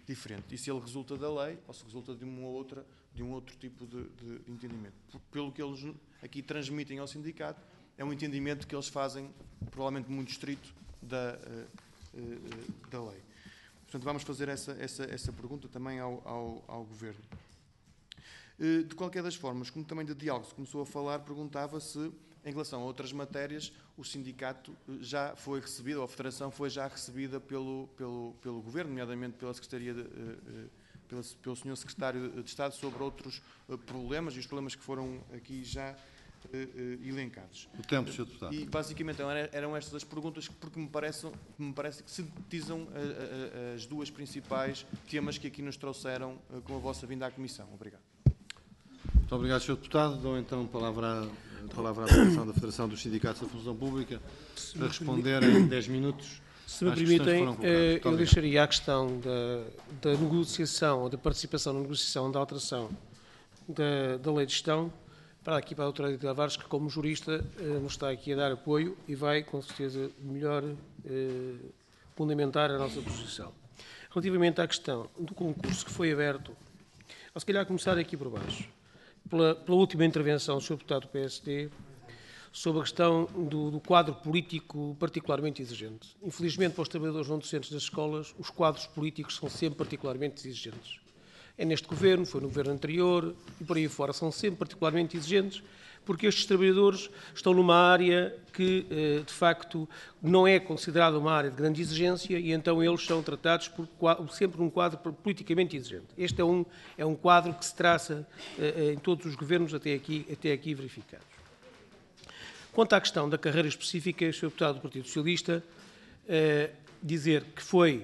diferente. E se ele resulta da lei ou se resulta de um outro tipo de entendimento. Pelo que eles aqui transmitem ao sindicato, é um entendimento que eles fazem, provavelmente muito estrito, da lei. Portanto, vamos fazer essa pergunta também ao Governo. De qualquer das formas, como também de diálogo se começou a falar, perguntava se, em relação a outras matérias, o sindicato já foi recebido, ou a Federação foi já recebida pelo Governo, nomeadamente pela Secretaria pelo Sr. Secretário de Estado, sobre outros problemas e os problemas que foram aqui já elencados. O tempo, Sr. Deputado. E, basicamente, então, eram estas as perguntas porque me parece que sintetizam as duas principais temas que aqui nos trouxeram com a vossa vinda à Comissão. Obrigado. Muito obrigado, Sr. Deputado. Dou então a palavra à Associação da Federação dos Sindicatos da Função Pública para responder em 10 minutos. Se me permitem, eu deixaria a questão da negociação, ou da participação na negociação da alteração da lei de gestão para aqui para a doutora Edith Tavares, que como jurista nos está aqui a dar apoio e vai, com certeza, melhor fundamentar a nossa posição. Relativamente à questão do concurso que foi aberto, ou se calhar começar aqui por baixo, pela última intervenção do Sr. Deputado do PSD, sobre a questão do quadro político particularmente exigente. Infelizmente, para os trabalhadores não docentes das escolas, os quadros políticos são sempre particularmente exigentes. É neste governo, foi no governo anterior e por aí fora, são sempre particularmente exigentes, porque estes trabalhadores estão numa área que, de facto, não é considerada uma área de grande exigência e então eles são tratados sempre num quadro politicamente exigente. Este é um quadro que se traça em todos os governos até aqui verificados. Quanto à questão da carreira específica, Sr. Deputado do Partido Socialista, dizer que foi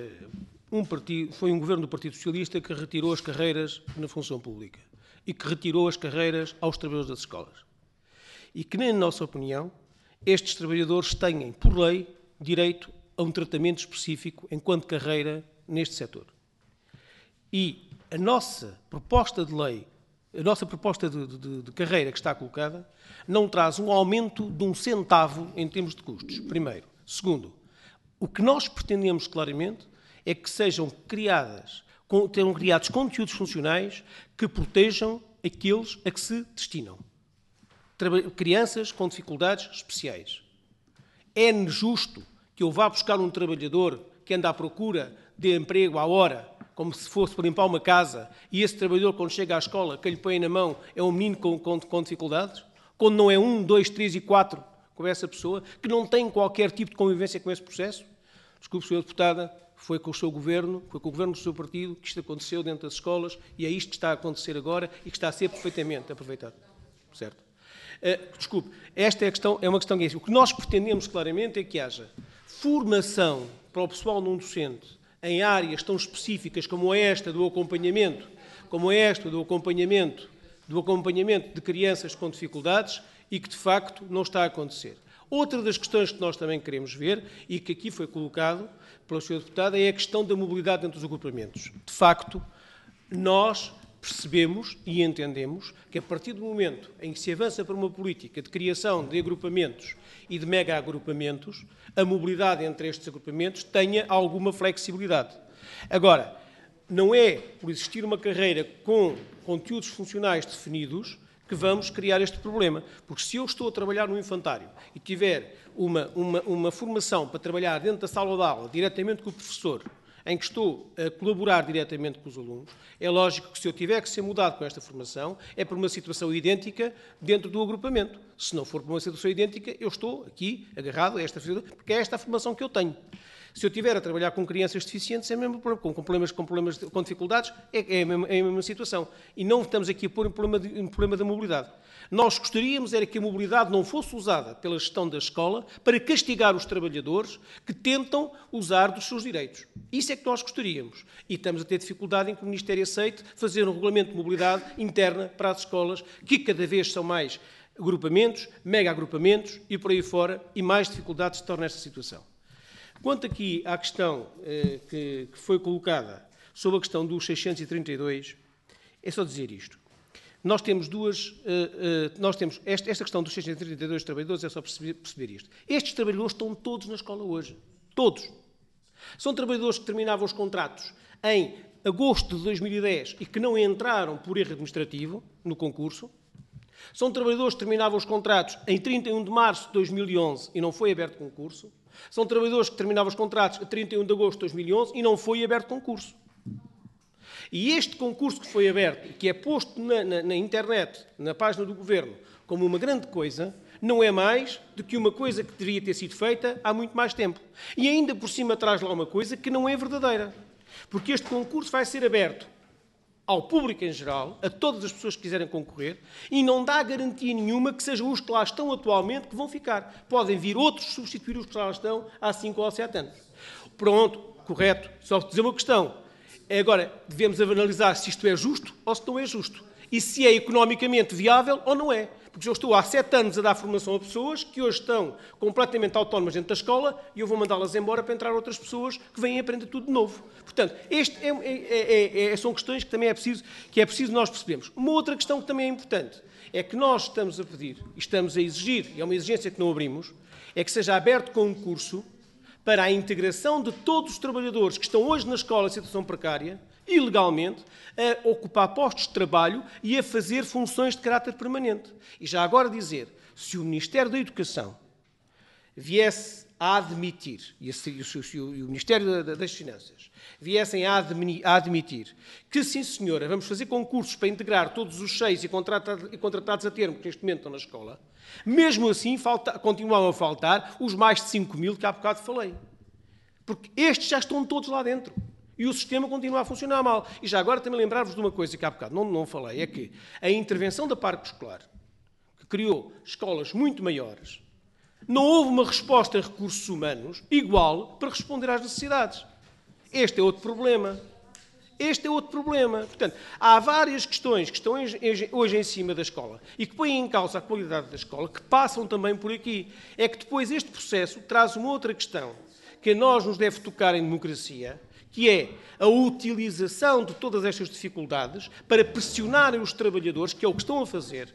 um governo do Partido Socialista que retirou as carreiras na função pública e que retirou as carreiras aos trabalhadores das escolas. E que, na nossa opinião, estes trabalhadores têm, por lei, direito a um tratamento específico enquanto carreira neste setor. E a nossa proposta de lei, a nossa proposta de carreira que está colocada, não traz um aumento de um centavo em termos de custos, primeiro. Segundo, o que nós pretendemos claramente é que tenham criados conteúdos funcionais que protejam aqueles a que se destinam. Crianças com dificuldades especiais. É justo que eu vá buscar um trabalhador que anda à procura de emprego à hora, como se fosse para limpar uma casa, e esse trabalhador, quando chega à escola, que lhe põe na mão, é um menino com dificuldades? Quando não é 1, 2, 3 e 4 com essa pessoa, que não tem qualquer tipo de convivência com esse processo? Desculpe, Sra. Deputada, foi com o seu governo, foi com o governo do seu partido que isto aconteceu dentro das escolas e é isto que está a acontecer agora e que está a ser perfeitamente aproveitado. Certo? Desculpe, esta é uma questão que é assim. O que nós pretendemos claramente é que haja formação para o pessoal não docente em áreas tão específicas como esta do acompanhamento, de crianças com dificuldades e que, de facto, não está a acontecer. Outra das questões que nós também queremos ver e que aqui foi colocado pelo Sr. Deputado é a questão da mobilidade entre os agrupamentos. De facto, nós percebemos e entendemos que a partir do momento em que se avança para uma política de criação de agrupamentos e de mega-agrupamentos, a mobilidade entre estes agrupamentos tenha alguma flexibilidade. Agora, não é por existir uma carreira com conteúdos funcionais definidos que vamos criar este problema. Porque se eu estou a trabalhar no infantário e tiver uma formação para trabalhar dentro da sala de aula, diretamente com o professor, em que estou a colaborar diretamente com os alunos, é lógico que se eu tiver que ser mudado com esta formação, é por uma situação idêntica dentro do agrupamento. Se não for por uma situação idêntica, eu estou aqui agarrado a esta formação, porque é esta a formação que eu tenho. Se eu estiver a trabalhar com crianças deficientes, é mesmo com problemas com dificuldades, é a mesma situação. E não estamos aqui a pôr um problema da mobilidade. Nós gostaríamos era que a mobilidade não fosse usada pela gestão da escola para castigar os trabalhadores que tentam usar dos seus direitos. Isso é que nós gostaríamos. E estamos a ter dificuldade em que o Ministério aceite fazer um regulamento de mobilidade interna para as escolas, que cada vez são mais agrupamentos, mega-agrupamentos e por aí fora, e mais dificuldades se torna esta situação. Quanto aqui à questão que foi colocada sobre a questão dos 632, é só dizer isto. Nós temos esta questão dos 632 trabalhadores, é só perceber isto. Estes trabalhadores estão todos na escola hoje. Todos. São trabalhadores que terminavam os contratos em agosto de 2010 e que não entraram por erro administrativo no concurso. São trabalhadores que terminavam os contratos em 31 de março de 2011 e não foi aberto concurso. São trabalhadores que terminavam os contratos a 31 de agosto de 2011 e não foi aberto concurso. E este concurso que foi aberto, que é posto na internet, na página do Governo, como uma grande coisa, não é mais do que uma coisa que deveria ter sido feita há muito mais tempo. E ainda por cima traz lá uma coisa que não é verdadeira. Porque este concurso vai ser aberto ao público em geral, a todas as pessoas que quiserem concorrer, e não dá garantia nenhuma que sejam os que lá estão atualmente que vão ficar. Podem vir outros substituir os que lá estão há 5 ou 7 anos. Pronto, correto. Só dizer uma questão. Agora, devemos analisar se isto é justo ou se não é justo. E se é economicamente viável ou não é. Porque eu estou há 7 anos a dar formação a pessoas que hoje estão completamente autónomas dentro da escola e eu vou mandá-las embora para entrar outras pessoas que vêm aprender tudo de novo. Portanto, são questões que também é preciso nós percebermos. Uma outra questão que também é importante é que nós estamos a pedir, e estamos a exigir, e é uma exigência que não abrimos, é que seja aberto concurso para a integração de todos os trabalhadores que estão hoje na escola em situação precária, ilegalmente, a ocupar postos de trabalho e a fazer funções de caráter permanente. E já agora dizer, se o Ministério da Educação viesse a admitir, e o Ministério das Finanças viessem a admitir que, sim senhora, vamos fazer concursos para integrar todos os 6 e contratados a termo que neste momento estão na escola, mesmo assim continuam a faltar os mais de 5.000 que há bocado falei. Porque estes já estão todos lá dentro. E o sistema continua a funcionar mal. E já agora também lembrar-vos de uma coisa que há bocado não falei, é que a intervenção da Parque Escolar, que criou escolas muito maiores, não houve uma resposta em recursos humanos igual para responder às necessidades. Este é outro problema. Portanto, há várias questões que estão hoje em cima da escola e que põem em causa a qualidade da escola, que passam também por aqui. É que depois este processo traz uma outra questão que a nós nos deve tocar em democracia, que é a utilização de todas estas dificuldades para pressionarem os trabalhadores, que é o que estão a fazer.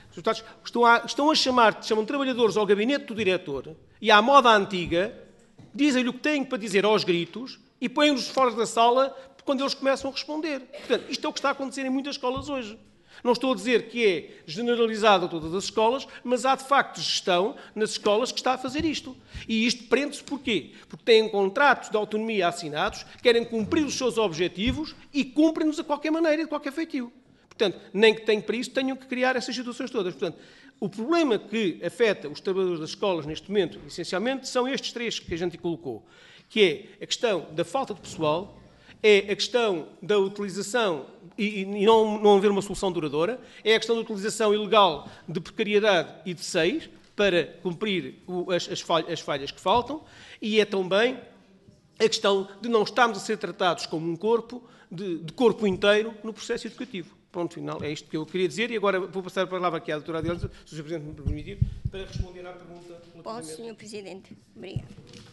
Chamam trabalhadores ao gabinete do diretor e, à moda antiga, dizem-lhe o que têm para dizer aos gritos e põem-nos fora da sala quando eles começam a responder. Portanto, isto é o que está a acontecer em muitas escolas hoje. Não estou a dizer que é generalizado a todas as escolas, mas há de facto gestão nas escolas que está a fazer isto. E isto prende-se porquê? Porque têm contratos de autonomia assinados, querem cumprir os seus objetivos e cumprem-nos a qualquer maneira, de qualquer feitio. Portanto, nem que tenham para isso, tenham que criar essas situações todas. Portanto, o problema que afeta os trabalhadores das escolas neste momento, essencialmente, são estes 3 que a gente colocou, que é a questão da falta de pessoal, é a questão da utilização e não haver uma solução duradoura, é a questão da utilização ilegal de precariedade e de SEIs para cumprir as falhas que faltam, e é também a questão de não estarmos a ser tratados como um corpo, de corpo inteiro, no processo educativo. Pronto, final, é isto que eu queria dizer, e agora vou passar a palavra aqui à doutora Adélia, se o Sr. Presidente me permitir, para responder à pergunta. Posso, Sr. Presidente? Obrigada.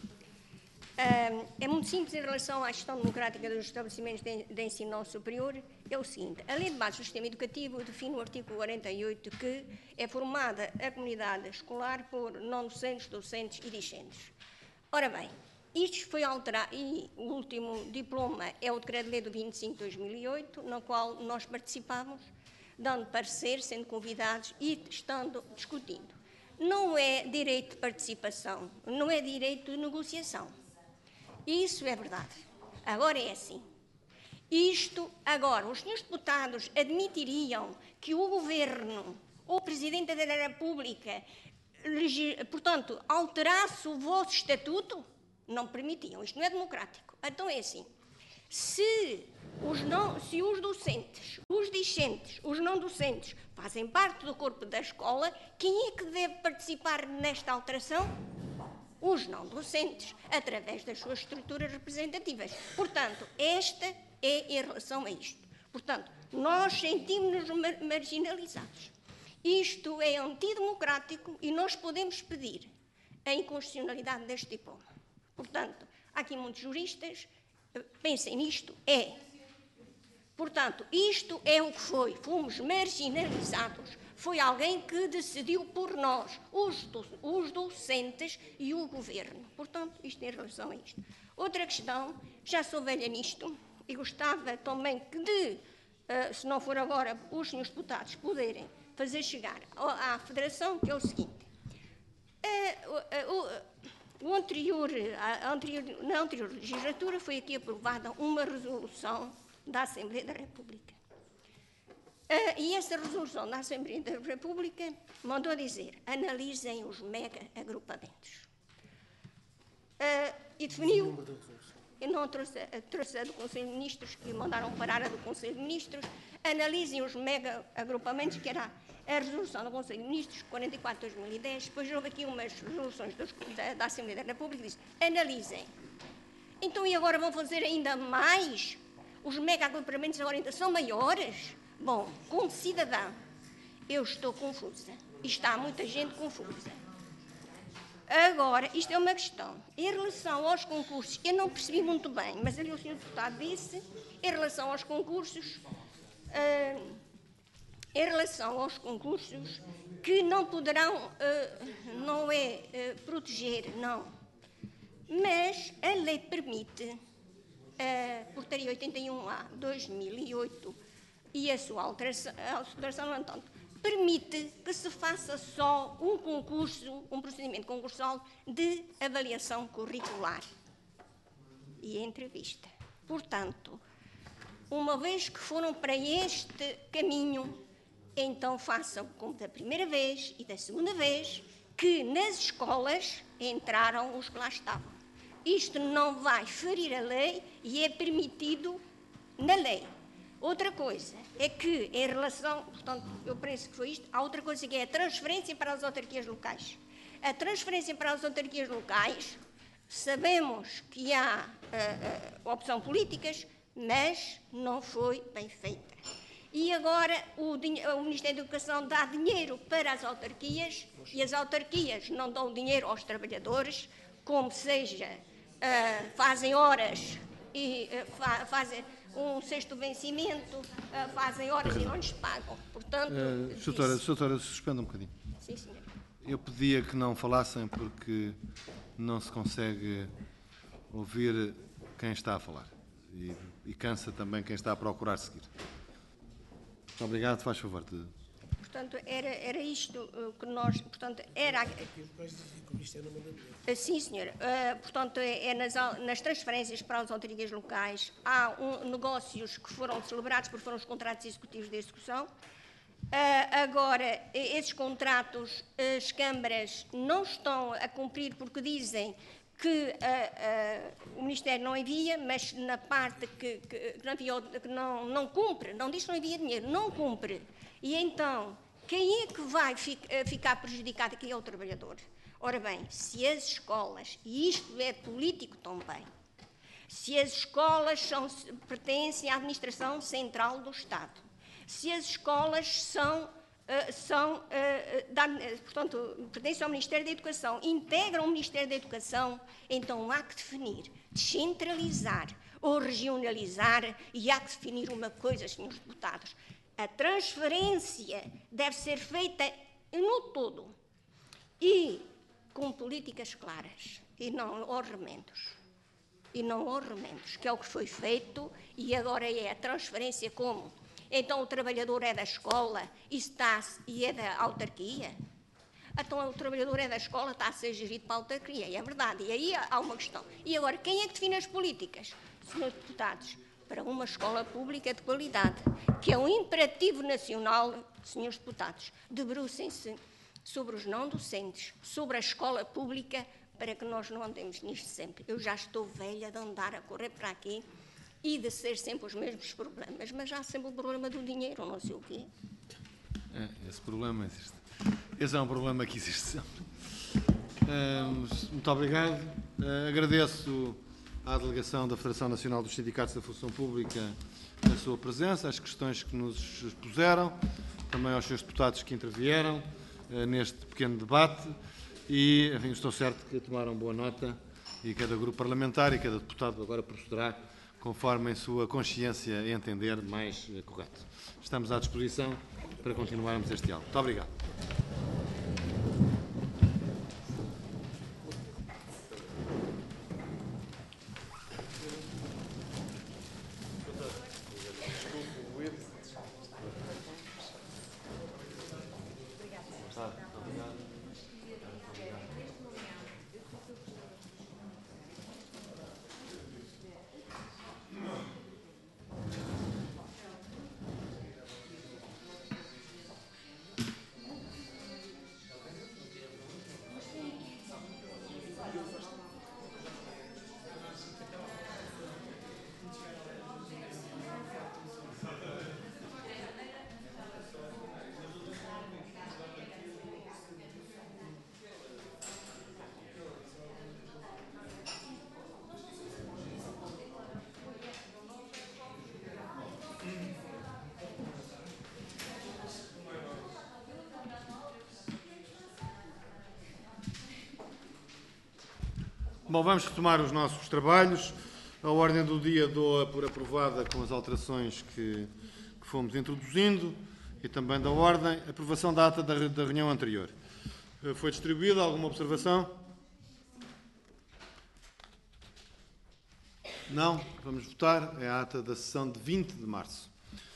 É muito simples em relação à gestão democrática dos estabelecimentos de ensino superior. É o seguinte: a Lei de Base do Sistema Educativo define o artigo 48 que é formada a comunidade escolar por não docentes, docentes e discentes. Ora bem, isto foi alterado e o último diploma é o Decreto-Lei do 25 de 2008, no qual nós participamos, dando parecer, sendo convidados e estando discutindo. Não é direito de participação, não é direito de negociação. Isso é verdade. Agora é assim. Agora, os senhores deputados admitiriam que o Governo, o Presidente da República, portanto, alterasse o vosso estatuto? Não permitiam. Isto não é democrático. Então é assim. Se os docentes, os discentes, os não docentes fazem parte do corpo da escola, quem é que deve participar nesta alteração? Os não docentes, através das suas estruturas representativas. Portanto, esta é em relação a isto. Portanto, nós sentimos-nos marginalizados. Isto é antidemocrático e nós podemos pedir a inconstitucionalidade deste diploma. Portanto, há aqui muitos juristas, pensem nisto, Portanto, isto é o que foi. Fomos marginalizados Foi alguém que decidiu por nós, os docentes e o governo. Portanto, isto em relação a isto. Outra questão, já sou velha nisto, e gostava também que se não for agora, os senhores deputados poderem fazer chegar à Federação, que é o seguinte. Na anterior legislatura foi aqui aprovada uma resolução da Assembleia da República. E essa resolução da Assembleia da República mandou dizer: analisem os mega-agrupamentos. E definiu, eu não trouxe a do Conselho de Ministros, que mandaram parar a do Conselho de Ministros, analisem os mega-agrupamentos, que era a resolução do Conselho de Ministros 44 de 2010, depois houve aqui umas resoluções da Assembleia da República que diz: analisem. Então, e agora vão fazer ainda mais? Os mega-agrupamentos agora ainda são maiores? Bom, como cidadã, eu estou confusa. E está muita gente confusa. Agora, isto é uma questão. Em relação aos concursos, eu não percebi muito bem, mas ali o senhor deputado disse, em relação aos concursos, que não poderão, não é proteger, não. Mas a lei permite, portaria 81A/2008, e a sua alteração, no entanto, permite que se faça só um procedimento concursal de avaliação curricular e entrevista. Portanto, uma vez que foram para este caminho, então façam como da primeira vez e da segunda vez, que nas escolas entraram os que lá estavam. Isto não vai ferir a lei e é permitido na lei. Outra coisa é que, em relação, portanto, eu penso que foi isto, há outra coisa que é a transferência para as autarquias locais. A transferência para as autarquias locais, sabemos que há opção políticas, mas não foi bem feita. E agora o Ministério da Educação dá dinheiro para as autarquias e as autarquias não dão dinheiro aos trabalhadores, como seja, fazem horas e fazem um sexto vencimento, fazem horas e não lhes pagam. Portanto, Doutora, suspenda um bocadinho. Sim, senhor. Eu pedia que não falassem porque não se consegue ouvir quem está a falar e cansa também quem está a procurar seguir. Muito obrigado, faz favor. Portanto, era isto que nós... Portanto, era... Sim, senhora. Portanto, nas transferências para as autarquias locais há negócios que foram celebrados porque foram os contratos executivos de execução. Agora, esses contratos, as câmaras não estão a cumprir porque dizem que o Ministério não envia, mas na parte que não cumpre, não diz que não envia dinheiro, não cumpre. E então, quem é que vai ficar prejudicado aqui é o trabalhador? Ora bem, se as escolas, e isto é político também, se as escolas pertencem à administração central do Estado, se as escolas portanto, pertencem ao Ministério da Educação, integram o Ministério da Educação, então há que definir, descentralizar ou regionalizar, e há que definir uma coisa, senhores deputados: a transferência deve ser feita no todo e com políticas claras e não aos remendos. Que é o que foi feito, e agora é a transferência como? Então o trabalhador é da escola e é da autarquia? Então o trabalhador é da escola, está a ser gerido para a autarquia, e é verdade, e aí há uma questão. E agora, quem é que define as políticas? Senhores deputados, para uma escola pública de qualidade, que é um imperativo nacional, senhores deputados, debrucem-se sobre os não docentes, sobre a escola pública, para que nós não andemos nisto sempre. Eu já estou velha de andar a correr para aqui e de ser sempre os mesmos problemas, mas há sempre o problema do dinheiro, não sei o quê. Esse problema existe. Esse é um problema que existe sempre. Muito obrigado. Agradeço à delegação da Federação Nacional dos Sindicatos da Função Pública a sua presença, as questões que nos expuseram, também aos seus deputados que intervieram neste pequeno debate e, enfim, estou certo que tomaram boa nota e cada grupo parlamentar e cada deputado agora procederá conforme em sua consciência entender mais correto. Estamos à disposição para continuarmos este diálogo. Muito obrigado. Bom, vamos retomar os nossos trabalhos. A ordem do dia dou-a por aprovada com as alterações que fomos introduzindo e também da ordem. Aprovação da ata da reunião anterior. Foi distribuída alguma observação? Não? Vamos votar. É a ata da sessão de 20 de março.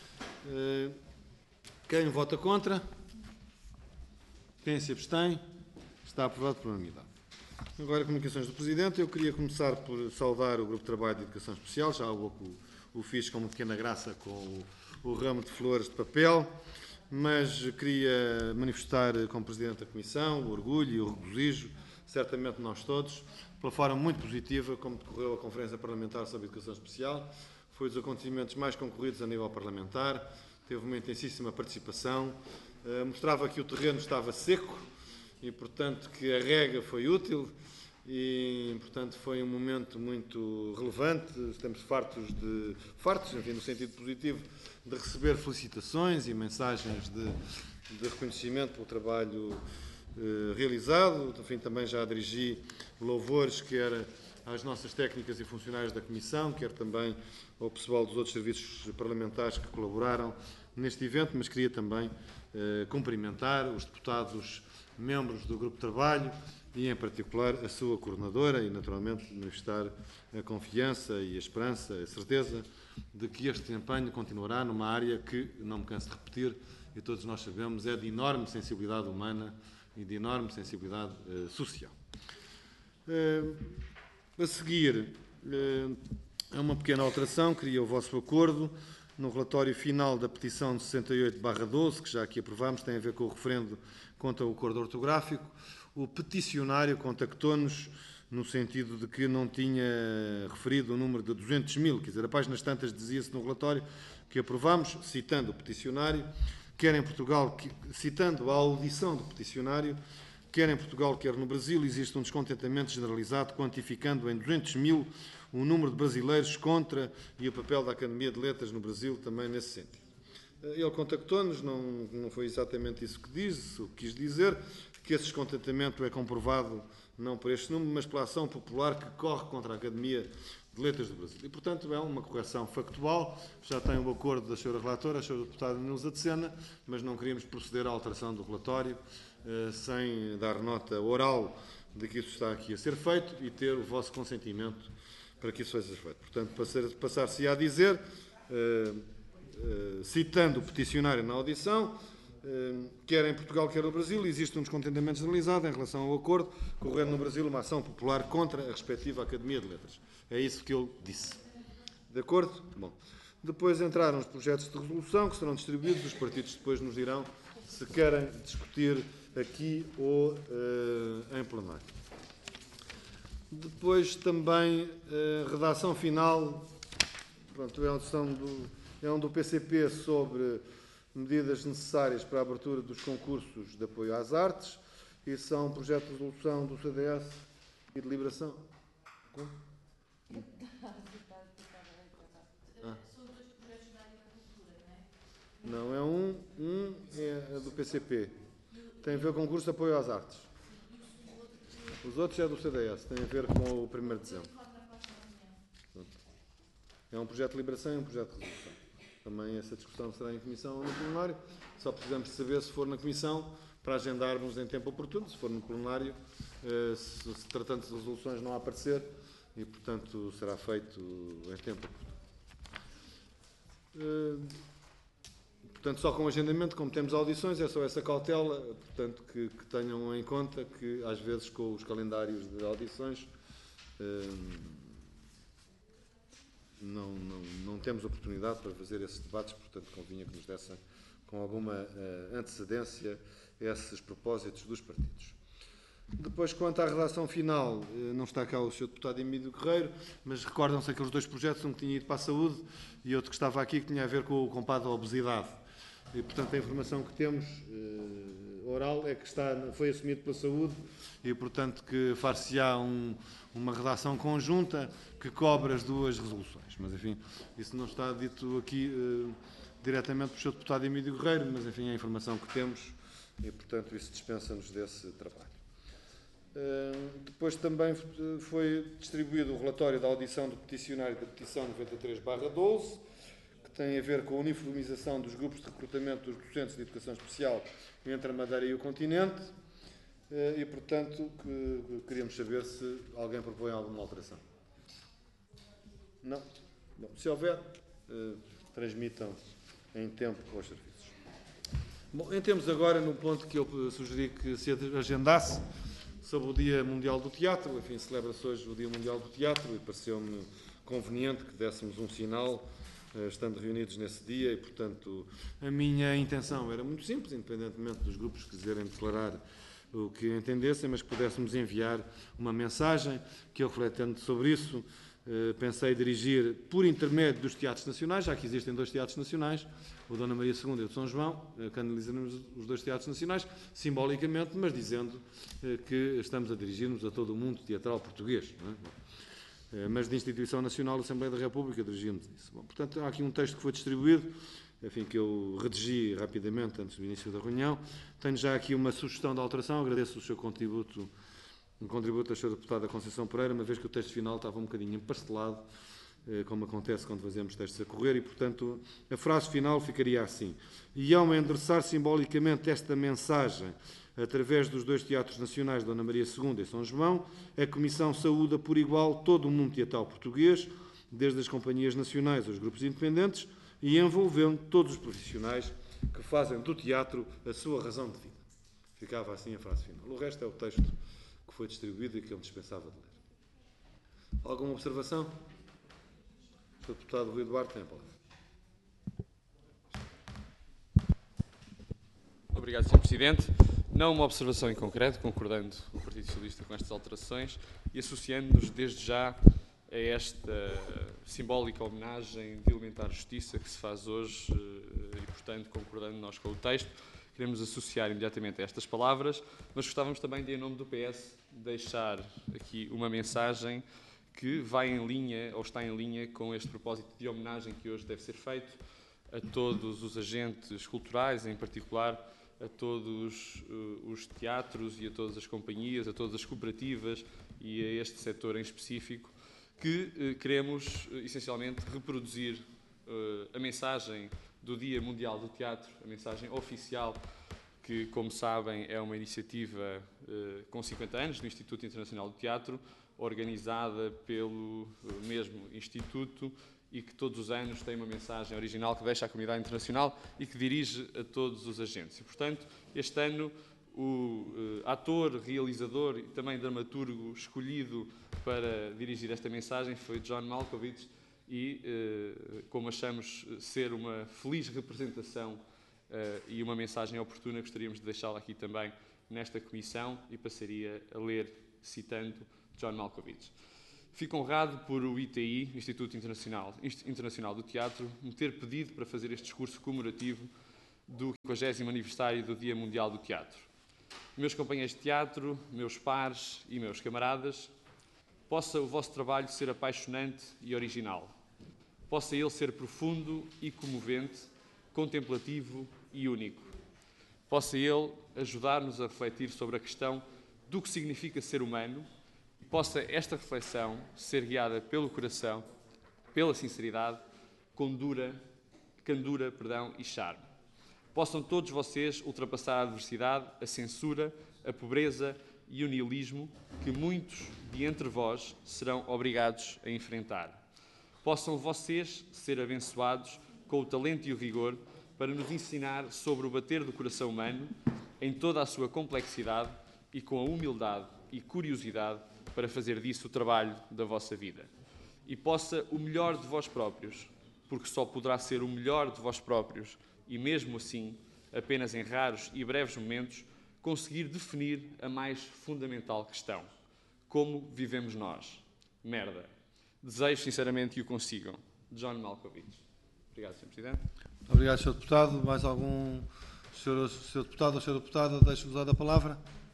Quem vota contra? Quem se abstém? Está aprovado por unanimidade. Agora, comunicações do Presidente. Eu queria começar por saudar o Grupo de Trabalho de Educação Especial, já o fiz com uma pequena graça com o ramo de flores de papel, mas queria manifestar como Presidente da Comissão o orgulho e o regozijo, certamente nós todos, pela forma muito positiva como decorreu a Conferência Parlamentar sobre Educação Especial. Foi um dos acontecimentos mais concorridos a nível parlamentar, teve uma intensíssima participação, mostrava que o terreno estava seco, e, portanto, que a rega foi útil e, portanto, foi um momento muito relevante. Estamos fartos, enfim, no sentido positivo, de receber felicitações e mensagens de reconhecimento pelo trabalho realizado. Enfim, também já dirigi louvores, quer às nossas técnicas e funcionários da Comissão, quer também ao pessoal dos outros serviços parlamentares que colaboraram neste evento, mas queria também cumprimentar os deputados membros do Grupo de Trabalho e, em particular, a sua coordenadora e, naturalmente, manifestar a confiança e a esperança, a certeza de que este empenho continuará numa área que, não me canso de repetir, e todos nós sabemos, é de enorme sensibilidade humana e de enorme sensibilidade social. A seguir, é uma pequena alteração, queria o vosso acordo. No relatório final da petição de 68/12, que já aqui aprovámos, tem a ver com o referendo contra o acordo ortográfico. O peticionário contactou-nos no sentido de que não tinha referido o número de 200.000, quer dizer, a páginas tantas dizia-se no relatório que aprovámos, citando o peticionário, quer em Portugal, citando a audição do peticionário, quer em Portugal, quer no Brasil, existe um descontentamento generalizado, quantificando em 200.000 o número de brasileiros contra e o papel da Academia de Letras no Brasil também nesse sentido. Ele contactou-nos, não foi exatamente isso que disse, o que quis dizer, que esse descontentamento é comprovado não por este número, mas pela ação popular que corre contra a Academia de Letras do Brasil. E, portanto, é uma correção factual, já tem o acordo da Sra. Relatora, a Sra. Deputada Nilza de Sena, mas não queríamos proceder à alteração do relatório sem dar nota oral de que isso está aqui a ser feito e ter o vosso consentimento para que isso seja feito. Portanto, passar-se a dizer, citando o peticionário na audição, quer em Portugal, quer no Brasil, existe um descontentamento generalizado em relação ao acordo, correndo no Brasil uma ação popular contra a respectiva Academia de Letras. É isso que ele disse. De acordo? Bom. Depois entraram os projetos de resolução que serão distribuídos, os partidos depois nos dirão se querem discutir aqui ou em plenário. Depois também redação final, pronto, é um do PCP sobre medidas necessárias para a abertura dos concursos de apoio às artes e são projetos de resolução do CDS e de liberação. Como? Não, é um é do PCP. Tem a ver com o concurso de apoio às artes. Os outros é do CDS, tem a ver com o 1º de dezembro. É um projeto de liberação e um projeto de resolução. também essa discussão será em comissão ou no plenário. Só precisamos de saber se for na comissão para agendarmos em tempo oportuno, se for no plenário, se tratando de resoluções não aparecer, e portanto será feito em tempo oportuno. Portanto, só com o agendamento, como temos audições, é só essa cautela, portanto, que tenham em conta que, às vezes, com os calendários de audições, não temos oportunidade para fazer esses debates, portanto, convinha que nos dessem, com alguma antecedência, esses propósitos dos partidos. Depois, quanto à redação final, não está cá o Sr. Deputado Emílio Guerreiro, mas recordam-se aqueles dois projetos, um que tinha ido para a saúde e outro que estava aqui, que tinha a ver com o combate à obesidade. E, portanto, a informação que temos oral é que foi assumido pela saúde e, portanto, que far-se-á uma redação conjunta que cobre as duas resoluções. Mas, enfim, isso não está dito aqui diretamente pelo Sr. Deputado Emílio Guerreiro, mas, enfim, é a informação que temos e, portanto, isso dispensa-nos desse trabalho. Depois também foi distribuído o relatório da audição do peticionário da petição 93/12, que tem a ver com a uniformização dos grupos de recrutamento dos docentes de educação especial entre a Madeira e o continente, e, portanto, queríamos saber se alguém propõe alguma alteração. Não? Bom, se houver, transmitam em tempo aos serviços. Bom, entremos agora no ponto que eu sugeri que se agendasse, sobre o Dia Mundial do Teatro. Enfim, celebra-se hoje o Dia Mundial do Teatro e pareceu-me conveniente que dessemos um sinal, estando reunidos nesse dia, e, portanto, a minha intenção era muito simples, independentemente dos grupos quiserem declarar o que entendessem, mas que pudéssemos enviar uma mensagem que eu, refletendo sobre isso, pensei dirigir por intermédio dos teatros nacionais, já que existem dois teatros nacionais, o Dona Maria II e o de São João, canalizaremos os dois teatros nacionais, simbolicamente, mas dizendo que estamos a dirigir-nos a todo o mundo teatral português, não é? Mas de instituição nacional da Assembleia da República dirigimos isso. Bom, portanto, há aqui um texto que foi distribuído, enfim, que eu redigi rapidamente antes do início da reunião. Tenho já aqui uma sugestão de alteração, agradeço o seu contributo, um contributo da Sra. Deputada Conceição Pereira, uma vez que o texto final estava um bocadinho empastelado, como acontece quando fazemos textos a correr, e, portanto, a frase final ficaria assim: e ao endereçar simbolicamente esta mensagem através dos dois teatros nacionais, Dona Maria II e São João, a Comissão saúda por igual todo o mundo teatral português, desde as companhias nacionais aos grupos independentes, e envolvendo todos os profissionais que fazem do teatro a sua razão de vida. Ficava assim a frase final. O resto é o texto que foi distribuído e que eu me dispensava de ler. Alguma observação? O Sr. Deputado Rui Duarte tem a palavra. Obrigado, Sr. Presidente. Não uma observação em concreto, concordando com o Partido Socialista com estas alterações e associando-nos desde já a esta simbólica homenagem de elementar justiça que se faz hoje e, portanto, concordando nós com o texto, queremos associar imediatamente a estas palavras, mas gostávamos também de, em nome do PS, deixar aqui uma mensagem que vai em linha, ou está em linha, com este propósito de homenagem que hoje deve ser feito a todos os agentes culturais, em particular a todos os teatros e a todas as companhias, a todas as cooperativas e a este setor em específico, que queremos essencialmente reproduzir a mensagem do Dia Mundial do Teatro, a mensagem oficial, que, como sabem, é uma iniciativa com 50 anos do Instituto Internacional do Teatro, organizada pelo mesmo Instituto, e que todos os anos tem uma mensagem original que deixa à comunidade internacional e que dirige a todos os agentes. E, portanto, este ano o ator, realizador e também dramaturgo escolhido para dirigir esta mensagem foi John Malkovich e, como achamos ser uma feliz representação e uma mensagem oportuna, gostaríamos de deixá-la aqui também nesta comissão e passaria a ler, citando John Malkovich. Fico honrado por o ITI, Instituto Internacional do Teatro, me ter pedido para fazer este discurso comemorativo do 50º aniversário do Dia Mundial do Teatro. Meus companheiros de teatro, meus pares e meus camaradas, possa o vosso trabalho ser apaixonante e original. Possa ele ser profundo e comovente, contemplativo e único. Possa ele ajudar-nos a refletir sobre a questão do que significa ser humano. Possa esta reflexão ser guiada pelo coração, pela sinceridade, com dura candura, e charme. Possam todos vocês ultrapassar a adversidade, a censura, a pobreza e o niilismo que muitos de entre vós serão obrigados a enfrentar. Possam vocês ser abençoados com o talento e o rigor para nos ensinar sobre o bater do coração humano em toda a sua complexidade e com a humildade e curiosidade para fazer disso o trabalho da vossa vida. E possa o melhor de vós próprios, porque só poderá ser o melhor de vós próprios, e mesmo assim, apenas em raros e breves momentos, conseguir definir a mais fundamental questão. Como vivemos nós? Merda. Desejo sinceramente que o consigam. John Malkovich. Obrigado, Sr. Presidente. Obrigado, Sr. Deputado. Mais algum Sr. Deputado ou Sra. Deputada deixe usar a palavra?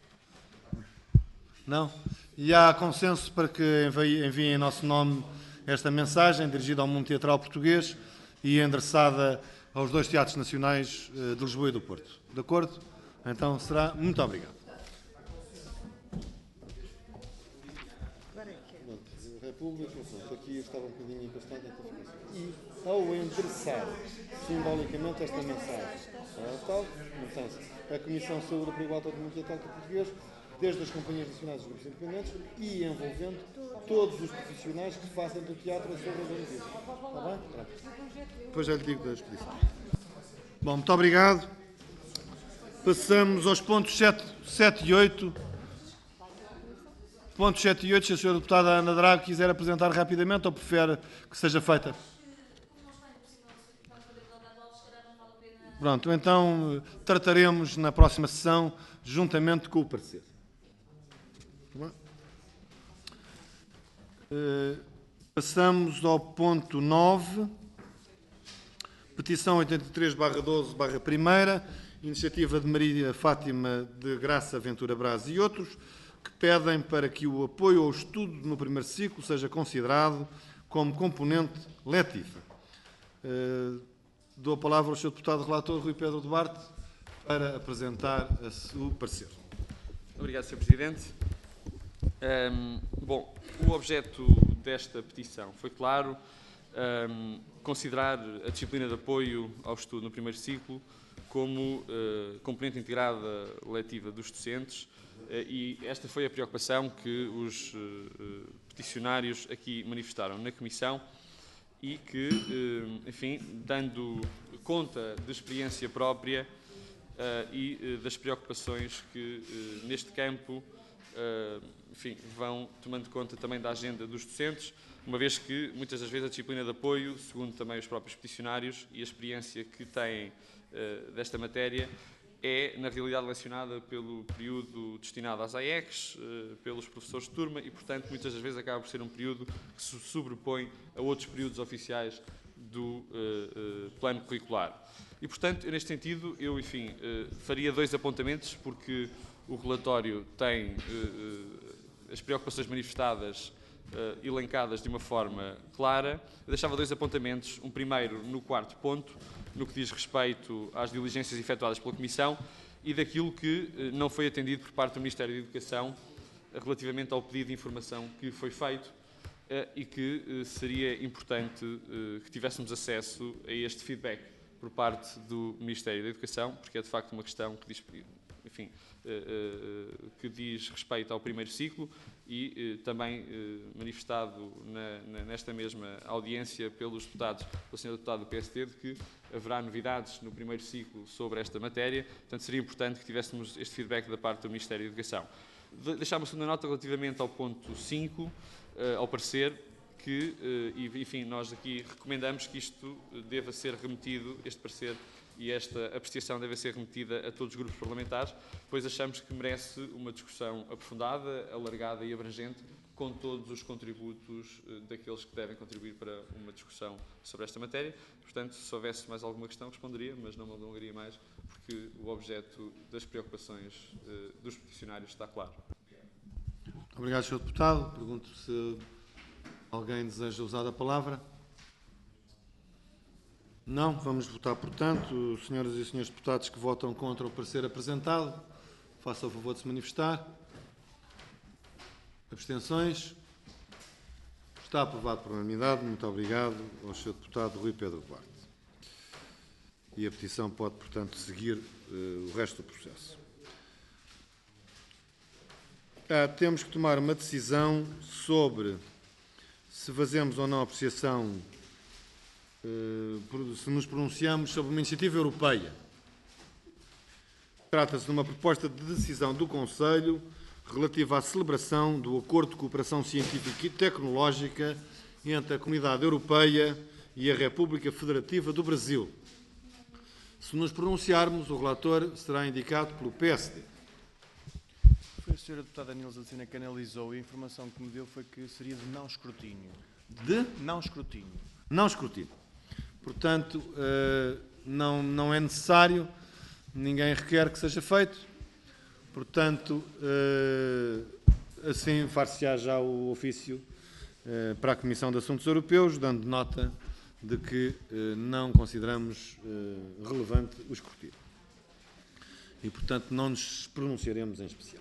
Não? E há consenso para que enviem em nosso nome esta mensagem dirigida ao mundo teatral português e endereçada aos 2 teatros nacionais de Lisboa e do Porto. De acordo? Então será. Muito obrigado. República, aqui estava um bocadinho encostado, e ao endereçar simbolicamente esta mensagem, a Comissão de Saúde para a Igualdade do Mundo Teatral Português, desde as companhias nacionais dos grupos independentes e envolvendo todos os profissionais que fazem do teatro a sua razão de vida. Está bem? Pronto. Depois já lhe digo da expedição. Bom, muito obrigado. Passamos aos pontos 7 e 8. Pontos 7 e 8, se a Sra. Deputada Ana Drago quiser apresentar rapidamente ou prefere que seja feita? Pronto, então trataremos na próxima sessão juntamente com o parecer. Passamos ao ponto 9, petição 83/12/1, iniciativa de Maria Fátima de Graça Ventura Braz e outros, que pedem para que o apoio ao estudo no primeiro ciclo seja considerado como componente letiva. Dou a palavra ao Sr. Deputado Relator Rui Pedro Duarte para apresentar o parecer. Obrigado, Sr. Presidente. Bom, o objeto desta petição foi claro, considerar a disciplina de apoio ao estudo no primeiro ciclo como componente integrada letiva dos docentes, e esta foi a preocupação que os peticionários aqui manifestaram na Comissão e que, enfim, dando conta de experiência própria e das preocupações que neste campo, enfim, vão tomando conta também da agenda dos docentes, uma vez que muitas das vezes a disciplina de apoio, segundo também os próprios peticionários e a experiência que têm desta matéria, é, na realidade, lecionada pelo período destinado às AECs, pelos professores de turma e, portanto, muitas das vezes acaba por ser um período que se sobrepõe a outros períodos oficiais do plano curricular. E, portanto, neste sentido, eu, enfim, faria 2 apontamentos, porque o relatório tem as preocupações manifestadas elencadas de uma forma clara. Eu deixava 2 apontamentos, um primeiro no 4º ponto, no que diz respeito às diligências efetuadas pela Comissão e daquilo que não foi atendido por parte do Ministério da Educação relativamente ao pedido de informação que foi feito e que seria importante que tivéssemos acesso a este feedback por parte do Ministério da Educação, porque é de facto uma questão que diz, enfim, que diz respeito ao primeiro ciclo e também manifestado nesta mesma audiência pelos deputados, pelo Sr. Deputado do PSD, de que haverá novidades no primeiro ciclo sobre esta matéria, portanto seria importante que tivéssemos este feedback da parte do Ministério da Educação. Deixar uma segunda nota relativamente ao ponto 5, ao parecer, que, enfim, nós aqui recomendamos que isto deva ser remetido, este parecer, e esta apreciação deve ser remetida a todos os grupos parlamentares, pois achamos que merece uma discussão aprofundada, alargada e abrangente, com todos os contributos daqueles que devem contribuir para uma discussão sobre esta matéria. Portanto, se houvesse mais alguma questão, responderia, mas não me alongaria mais, porque o objeto das preocupações dos peticionários está claro. Obrigado, Sr. Deputado. Pergunto se alguém deseja usar a palavra. Não, vamos votar, portanto. Senhoras e senhores deputados que votam contra o parecer apresentado, façam o favor de se manifestar. Abstenções? Está aprovado por unanimidade. Muito obrigado ao Sr. Deputado Rui Pedro Duarte. e a petição pode, portanto, seguir o resto do processo. Temos que tomar uma decisão sobre se fazemos ou não apreciação, se nos pronunciamos sobre uma iniciativa europeia. Trata-se de uma proposta de decisão do Conselho relativa à celebração do Acordo de Cooperação Científica e Tecnológica entre a Comunidade Europeia e a República Federativa do Brasil. Se nos pronunciarmos, o relator será indicado pelo PSD. Foi a senhora deputada Nilza de Sena que analisou e a informação que me deu foi que seria de não escrutínio. De? Não escrutínio. Não escrutínio. Portanto, não é necessário, ninguém requer que seja feito. Portanto, assim far-se-á já o ofício para a Comissão de Assuntos Europeus, dando nota de que não consideramos relevante o escrutínio. E, portanto, não nos pronunciaremos em especial.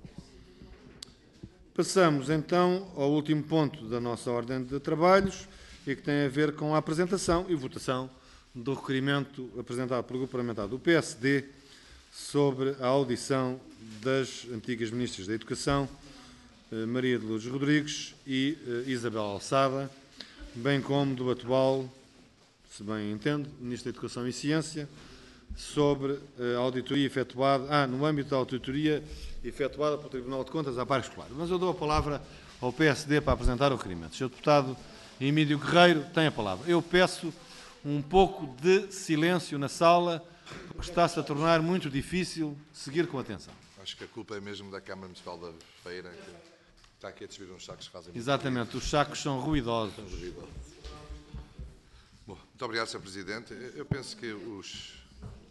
Passamos, então, ao último ponto da nossa ordem de trabalhos, e que tem a ver com a apresentação e votação do requerimento apresentado pelo Grupo Parlamentar do PSD sobre a audição das antigas Ministras da Educação, Maria de Lourdes Rodrigues e Isabel Alçada, bem como do atual, se bem entendo, Ministro da Educação e Ciência, sobre a auditoria efetuada, no âmbito da auditoria efetuada pelo Tribunal de Contas à Parque Escolar. Mas eu dou a palavra ao PSD para apresentar o requerimento. Sr. Deputado Emílio Guerreiro tem a palavra. Eu peço um pouco de silêncio na sala, porque está-se a tornar muito difícil seguir com atenção. Acho que a culpa é mesmo da Câmara Municipal da Feira, que está aqui a distribuir uns sacos que fazem... Exatamente, os sacos são ruidosos. Bom, muito obrigado, Sr. Presidente. Eu penso que os...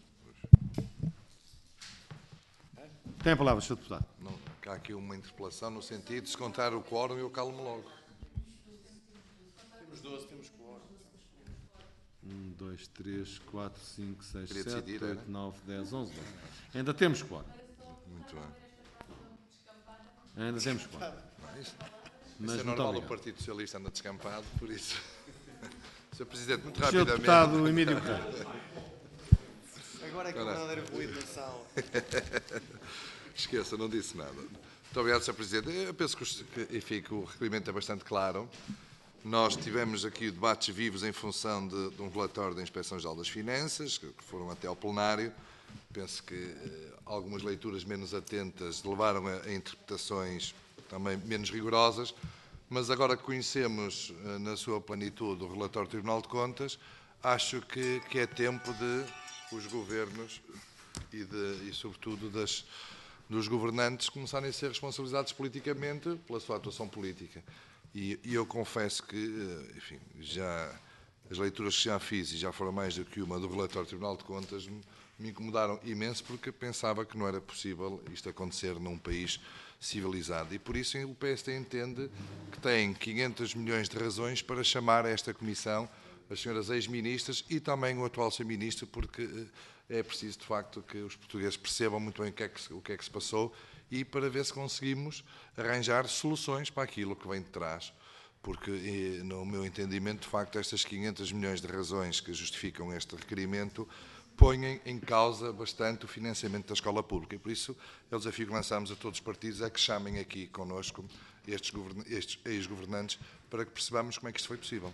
Tem a palavra, Sr. Deputado. Não, há aqui uma interpelação no sentido de descontar o quórum e eu calo-me logo. Temos 12, temos quórum. 1, 2, 3, 4, 5, 6, Queria 7, decidir, 8, era? 9, 10, 11, 12. Ainda temos quórum. Muito bem. Ainda temos quórum. Isso Mas é muito normal, o obrigado. Partido Socialista anda descampado, por isso... Sr. Presidente, muito Sr. rapidamente... Deputado Emílio Guerreiro. Agora é que o verdadeiro ruído na sala. Esqueça, não disse nada. Muito obrigado, Sr. Presidente. Eu penso que o requerimento é bastante claro. Nós tivemos aqui debates vivos em função de um relatório da Inspeção-Geral das Finanças, que foram até ao plenário. Penso que algumas leituras menos atentas levaram a interpretações também menos rigorosas, mas agora que conhecemos na sua plenitude o relatório do Tribunal de Contas, acho que é tempo de os governos e sobretudo, dos governantes começarem a ser responsabilizados politicamente pela sua atuação política. E eu confesso que, enfim, as leituras que já fiz, e já foram mais do que uma, do relatório do Tribunal de Contas, me incomodaram imenso, porque pensava que não era possível isto acontecer num país civilizado. E por isso o PSD entende que tem 500 milhões de razões para chamar a esta comissão as senhoras ex-ministras e também o atual Sr. Ministro, porque é preciso, de facto, que os portugueses percebam muito bem o que é que se passou e para ver se conseguimos arranjar soluções para aquilo que vem de trás. Porque, no meu entendimento, de facto, estas 500 milhões de razões que justificam este requerimento põem em causa bastante o financiamento da escola pública. E, por isso, é o desafio que lançamos a todos os partidos, é que chamem aqui connosco estes ex-governantes para que percebamos como é que isto foi possível.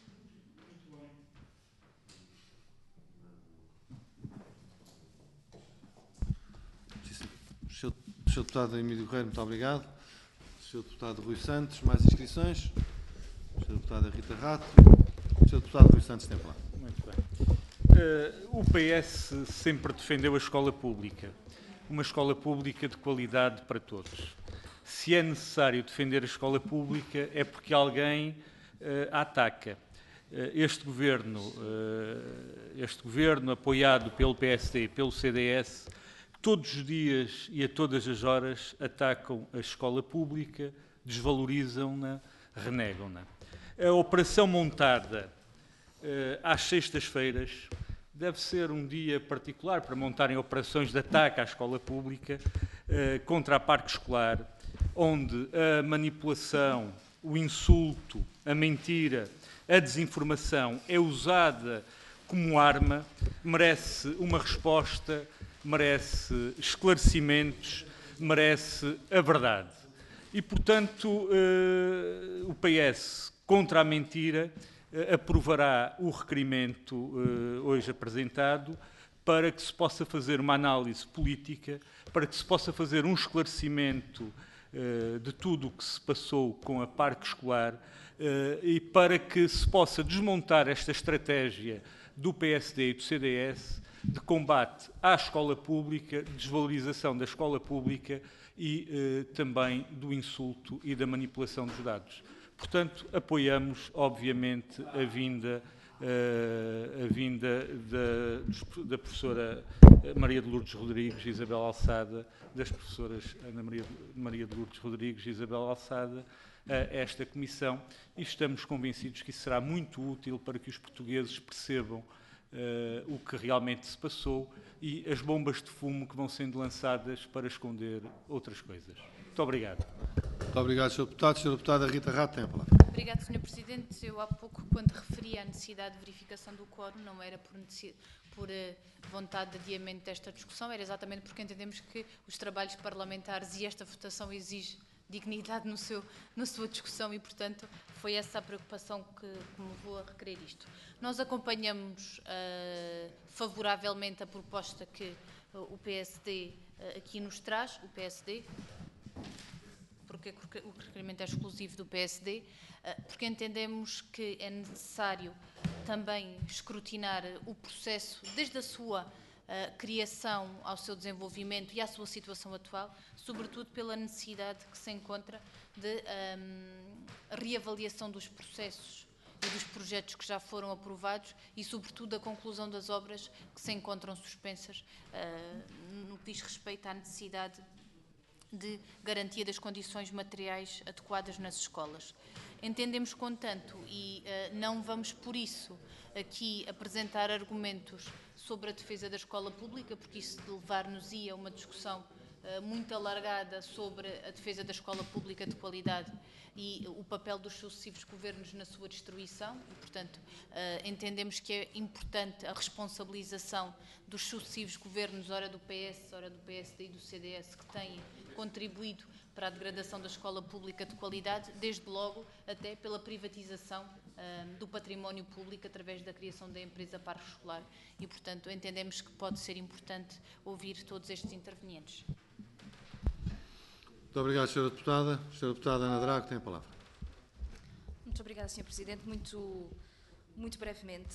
Sr. Deputado Emílio Guerreiro, muito obrigado. Sr. Deputado Rui Santos, mais inscrições? Sr. Deputada Rita Rato. Sr. Deputado Rui Santos tem a palavra. Muito bem. O PS sempre defendeu a escola pública. Uma escola pública de qualidade para todos. Se é necessário defender a escola pública é porque alguém a ataca. Este governo, apoiado pelo PSD e pelo CDS, todos os dias e a todas as horas atacam a escola pública, desvalorizam-na, renegam-na. A operação montada às sextas-feiras deve ser um dia particular para montarem operações de ataque à escola pública contra a parque escolar, onde a manipulação, o insulto, a mentira, a desinformação é usada como arma, merece uma resposta, merece esclarecimentos, merece a verdade. E, portanto, o PS, contra a mentira, aprovará o requerimento hoje apresentado para que se possa fazer uma análise política, para que se possa fazer um esclarecimento de tudo o que se passou com a parque escolar e para que se possa desmontar esta estratégia do PSD e do CDS de combate à escola pública, de desvalorização da escola pública e também do insulto e da manipulação dos dados. Portanto, apoiamos, obviamente, a vinda da professora Maria de Lourdes Rodrigues e Isabel Alçada, das professoras Ana Maria de Lourdes Rodrigues e Isabel Alçada, a esta comissão, e estamos convencidos que isso será muito útil para que os portugueses percebam o que realmente se passou e as bombas de fumo que vão sendo lançadas para esconder outras coisas. Muito obrigado. Muito obrigado, Sr. Deputado. Sra. Deputada Rita Rato tem a palavra. Obrigado, Sr. Presidente. Eu há pouco, quando referi à necessidade de verificação do quórum, não era por vontade de adiamento desta discussão, era exatamente porque entendemos que os trabalhos parlamentares e esta votação exige dignidade na sua discussão e, portanto, foi essa a preocupação que me levou a requerer isto. Nós acompanhamos favoravelmente a proposta que o PSD aqui nos traz, o PSD, porque o requerimento é exclusivo do PSD, porque entendemos que é necessário também escrutinar o processo desde a sua criação ao seu desenvolvimento e à sua situação atual, sobretudo pela necessidade que se encontra de reavaliação dos processos e dos projetos que já foram aprovados e, sobretudo, a conclusão das obras que se encontram suspensas no que diz respeito à necessidade de garantia das condições materiais adequadas nas escolas. Entendemos, contanto, e não vamos por isso aqui apresentar argumentos sobre a defesa da escola pública, porque isso levar-nos-ia a uma discussão muito alargada sobre a defesa da escola pública de qualidade e o papel dos sucessivos governos na sua destruição. E, portanto, entendemos que é importante a responsabilização dos sucessivos governos, ora do PS, ora do PSD e do CDS, que têm contribuído para a degradação da escola pública de qualidade, desde logo até pela privatização do património público através da criação da empresa Parque Escolar e, portanto, entendemos que pode ser importante ouvir todos estes intervenientes. Muito obrigado, Sra. Deputada. Sra. Deputada Ana Drago tem a palavra. Muito obrigada, Sr. Presidente. Muito brevemente.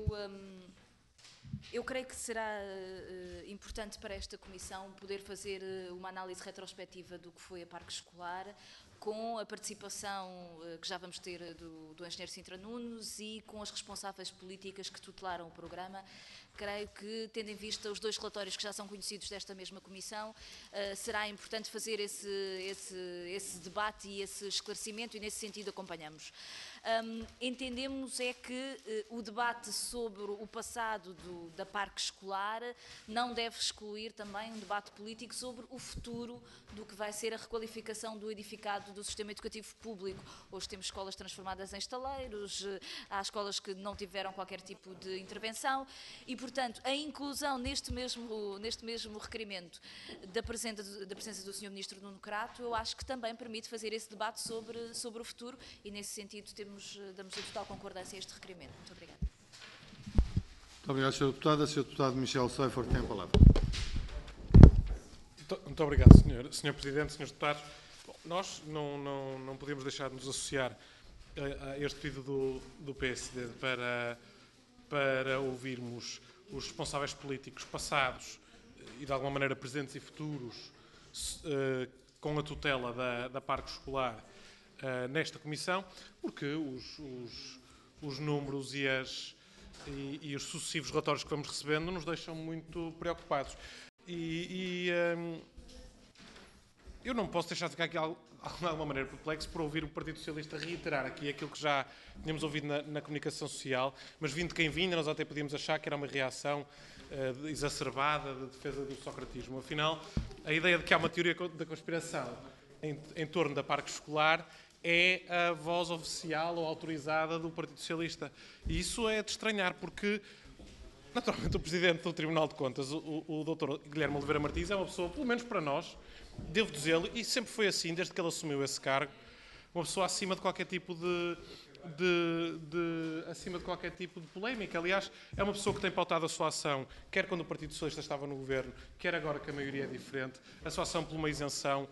Eu creio que será importante para esta Comissão poder fazer uma análise retrospectiva do que foi a Parque Escolar, com a participação que já vamos ter do engenheiro Sintra Nunes e com as responsáveis políticas que tutelaram o programa. Creio que, tendo em vista os dois relatórios que já são conhecidos desta mesma Comissão, será importante fazer esse debate e esse esclarecimento e, nesse sentido, acompanhamos. Entendemos é que o debate sobre o passado da Parque Escolar não deve excluir também um debate político sobre o futuro do que vai ser a requalificação do edificado do sistema educativo público. Hoje temos escolas transformadas em estaleiros, há escolas que não tiveram qualquer tipo de intervenção e, portanto, a inclusão neste mesmo requerimento da presença do Sr. Ministro Nuno Crato, eu acho que também permite fazer esse debate sobre o futuro e, nesse sentido, damos a total concordância a este requerimento. Muito obrigada. Muito obrigado, Sra. Deputada. Sr. Deputado Michel Seifert tem a palavra. Muito obrigado, Sr. Presidente, Srs. Deputados. Bom, nós não podemos deixar de nos associar a este pedido do PSD para ouvirmos os responsáveis políticos passados e, de alguma maneira, presentes e futuros com a tutela da Parque Escolar nesta Comissão, porque os números e os sucessivos relatórios que vamos recebendo nos deixam muito preocupados. Eu não posso deixar de ficar aqui de alguma maneira perplexo por ouvir o Partido Socialista reiterar aqui aquilo que já tínhamos ouvido na comunicação social, mas vindo de quem vinha, nós até podíamos achar que era uma reação exacerbada de defesa do socratismo. Afinal, a ideia de que há uma teoria da conspiração em torno da Parque Escolar é a voz oficial ou autorizada do Partido Socialista. E isso é de estranhar, porque Naturalmente, o Presidente do Tribunal de Contas, o Dr. Guilherme Oliveira Martins, é uma pessoa, pelo menos para nós, devo dizê-lo, e sempre foi assim, desde que ele assumiu esse cargo, uma pessoa acima de qualquer tipo acima de qualquer tipo de polémica. Aliás, é uma pessoa que tem pautado a sua ação, quer quando o Partido Socialista estava no governo, quer agora que a maioria é diferente, a sua ação por uma isenção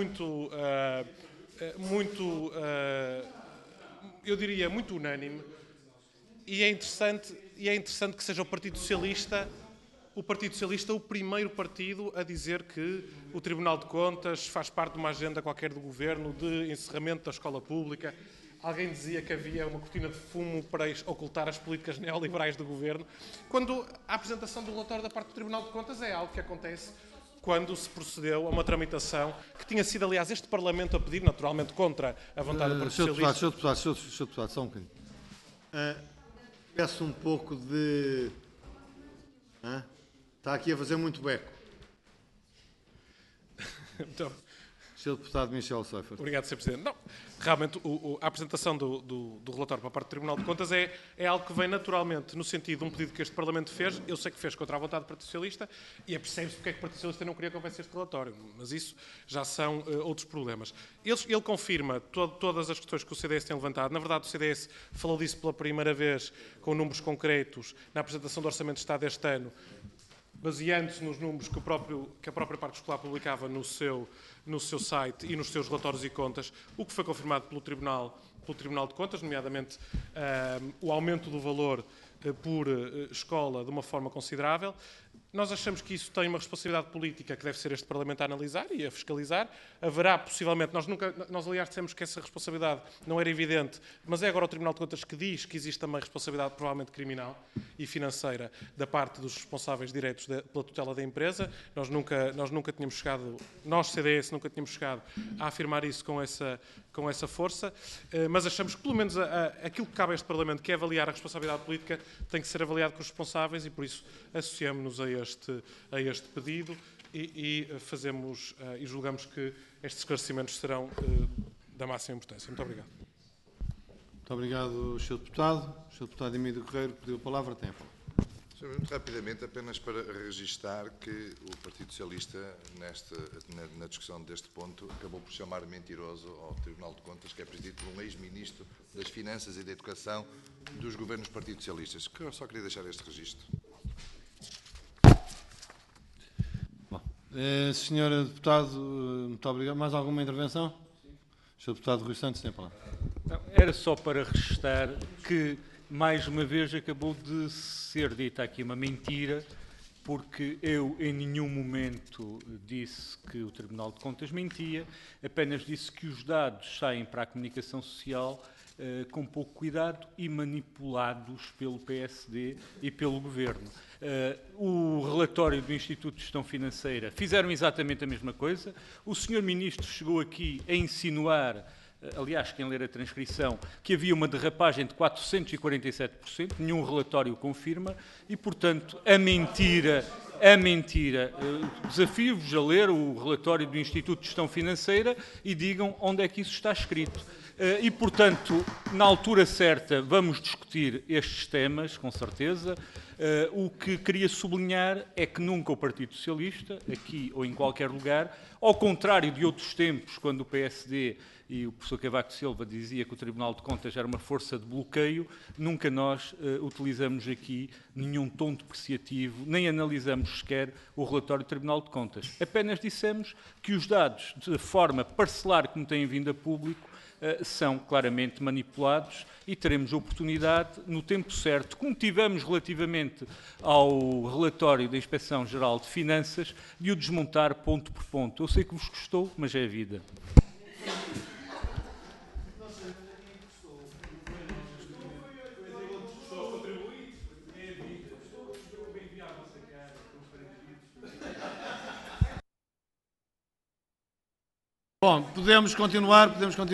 eu diria, muito unânime, e é interessante que seja o Partido Socialista o primeiro partido a dizer que o Tribunal de Contas faz parte de uma agenda qualquer do governo de encerramento da escola pública. Alguém dizia que havia uma cortina de fumo para ocultar as políticas neoliberais do governo, quando a apresentação do relatório da parte do Tribunal de Contas é algo que acontece quando se procedeu a uma tramitação que tinha sido, aliás, este Parlamento a pedir, naturalmente, contra a vontade do Partido Socialista. Senhor Deputado, só um bocadinho. Peço um pouco de... Está aqui a fazer muito beco. Então, Sr. Deputado Michel Seifert. obrigado, Sr. Presidente. Não, realmente, a apresentação do relatório para a parte do Tribunal de Contas é algo que vem naturalmente no sentido de um pedido que este Parlamento fez. Eu sei que fez contra a vontade do Partido Socialista e percebe-se porque é que o Partido Socialista não queria que houvesse este relatório, mas isso já são outros problemas. Ele confirma todas as questões que o CDS tem levantado. Na verdade, o CDS falou disso pela primeira vez, com números concretos, na apresentação do Orçamento de Estado deste ano, baseando-se nos números que a própria parte escolar publicava no seu site e nos seus relatórios e contas, o que foi confirmado pelo Tribunal de Contas, nomeadamente o aumento do valor por escola de uma forma considerável. Nós achamos que isso tem uma responsabilidade política que deve ser este Parlamento a analisar e a fiscalizar. Haverá, possivelmente, nós aliás dissemos que essa responsabilidade não era evidente, mas é agora o Tribunal de Contas que diz que existe também responsabilidade provavelmente criminal e financeira da parte dos responsáveis diretos pela tutela da empresa. Nós nunca tínhamos chegado, nós CDS nunca tínhamos chegado a afirmar isso com essa força, mas achamos que pelo menos aquilo que cabe a este Parlamento, que é avaliar a responsabilidade política, tem que ser avaliado com os responsáveis e por isso associamos-nos a este pedido e fazemos e julgamos que estes esclarecimentos serão da máxima importância. Muito obrigado. Muito obrigado, Sr. Deputado. O Sr. Deputado Emílio Guerreiro pediu a palavra. Tem a palavra. Muito rapidamente, apenas para registar que o Partido Socialista, na discussão deste ponto, acabou por chamar mentiroso ao Tribunal de Contas, que é presidido por um ex-ministro das Finanças e da Educação dos governos Partido Socialistas. Que eu só queria deixar este registro. Senhora Deputado, muito obrigado. Mais alguma intervenção? Sr. Deputado Rui Santos, tem a palavra. Não, era só para registrar que, mais uma vez, acabou de ser dita aqui uma mentira, porque eu em nenhum momento disse que o Tribunal de Contas mentia, apenas disse que os dados saem para a comunicação social com pouco cuidado e manipulados pelo PSD e pelo Governo. O relatório do Instituto de Gestão Financeira fizeram exatamente a mesma coisa. O Sr. Ministro chegou aqui a insinuar, aliás, quem ler a transcrição, que havia uma derrapagem de 447%, nenhum relatório o confirma, e, portanto, a mentira. Desafio-vos a ler o relatório do Instituto de Gestão Financeira e digam onde é que isso está escrito. E, portanto, na altura certa vamos discutir estes temas, com certeza. O que queria sublinhar é que nunca o Partido Socialista, aqui ou em qualquer lugar, ao contrário de outros tempos, quando o PSD e o professor Cavaco Silva dizia que o Tribunal de Contas era uma força de bloqueio, nunca nós utilizamos aqui nenhum tom depreciativo, nem analisamos sequer o relatório do Tribunal de Contas. Apenas dissemos que os dados, de forma parcelar como têm vindo a público, são claramente manipulados e teremos a oportunidade, no tempo certo, como tivemos relativamente ao relatório da Inspeção-Geral de Finanças, de o desmontar ponto por ponto. Eu sei que vos custou, mas é a vida. Bom, podemos continuar?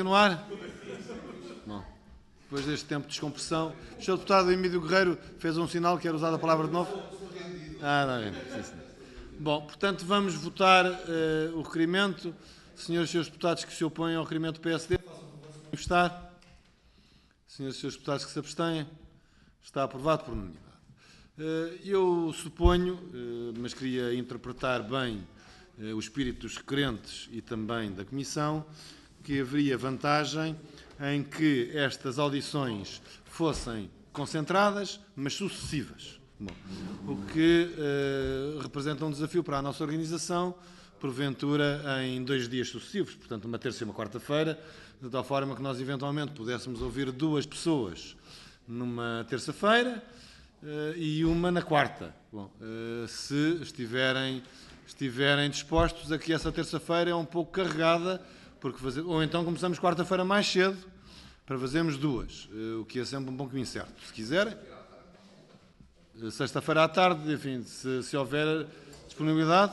Bom, depois deste tempo de descompressão. O Sr. Deputado Emílio Guerreiro fez um sinal, quer usar a palavra de novo? Está bem. Sim, sim. Bom, portanto, vamos votar o requerimento. Senhores e senhores deputados que se opõem ao requerimento do PSD, façam o favor de manifestar. Senhores e senhores deputados que se abstêm, está aprovado por unanimidade. Eu suponho, mas queria interpretar bem o espírito dos requerentes e também da Comissão, que haveria vantagem em que estas audições fossem concentradas, mas sucessivas. Bom, o que representa um desafio para a nossa organização, porventura em 2 dias sucessivos, portanto uma terça e uma quarta-feira, de tal forma que nós eventualmente pudéssemos ouvir 2 pessoas numa terça-feira e uma na quarta. Bom, se estiverem dispostos a que essa terça-feira é um pouco carregada, ou então começamos quarta-feira mais cedo para fazermos 2, o que é sempre um pouco incerto. Se quiserem, sexta-feira à tarde, enfim, se houver disponibilidade.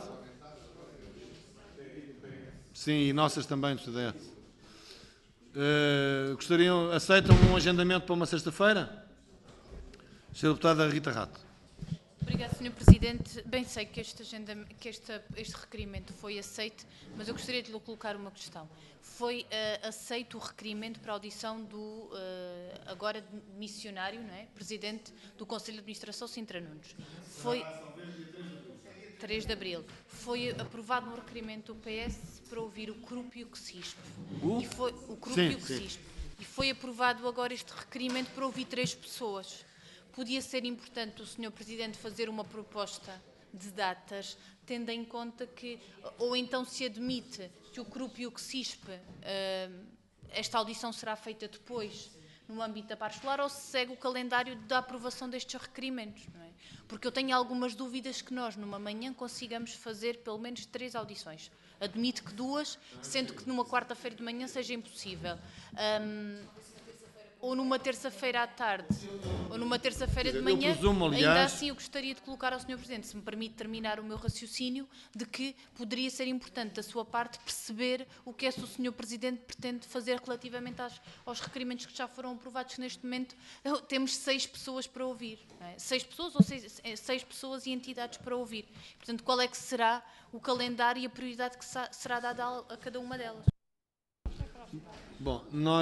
Sim, e nossas também do CDS. Aceitam um agendamento para uma sexta-feira? Sra. Deputada Rita Rato. Obrigada, Sr. Presidente. Bem sei que este requerimento foi aceito, mas eu gostaria de lhe colocar uma questão. Foi aceito o requerimento para a audição do, agora missionário, não é? Presidente do Conselho de Administração, Sintra Nunes. Foi 3 de Abril. Foi aprovado um requerimento do PS para ouvir o CRUP e o CSISP. E foi, o CRUP e o CSISP. E foi aprovado agora este requerimento para ouvir 3 pessoas. Podia ser importante o Sr. Presidente fazer uma proposta de datas, tendo em conta que, ou então se admite que o CRUP e o CSISP, esta audição será feita depois, no âmbito da parte escolar, ou se segue o calendário da aprovação destes requerimentos, não é? Porque eu tenho algumas dúvidas que nós, numa manhã, consigamos fazer pelo menos 3 audições. Admito que 2, sendo que numa quarta-feira de manhã seja impossível. Ou numa terça-feira à tarde, ou numa terça-feira de manhã, ainda assim eu gostaria de colocar ao Sr. Presidente, se me permite terminar o meu raciocínio, de que poderia ser importante da sua parte perceber o que é que o Sr. Presidente pretende fazer relativamente aos requerimentos que já foram aprovados, que neste momento temos 6 pessoas para ouvir. Não é? 6 pessoas ou 6 pessoas e entidades para ouvir. Portanto, qual é que será o calendário e a prioridade que será dada a cada uma delas? Bom,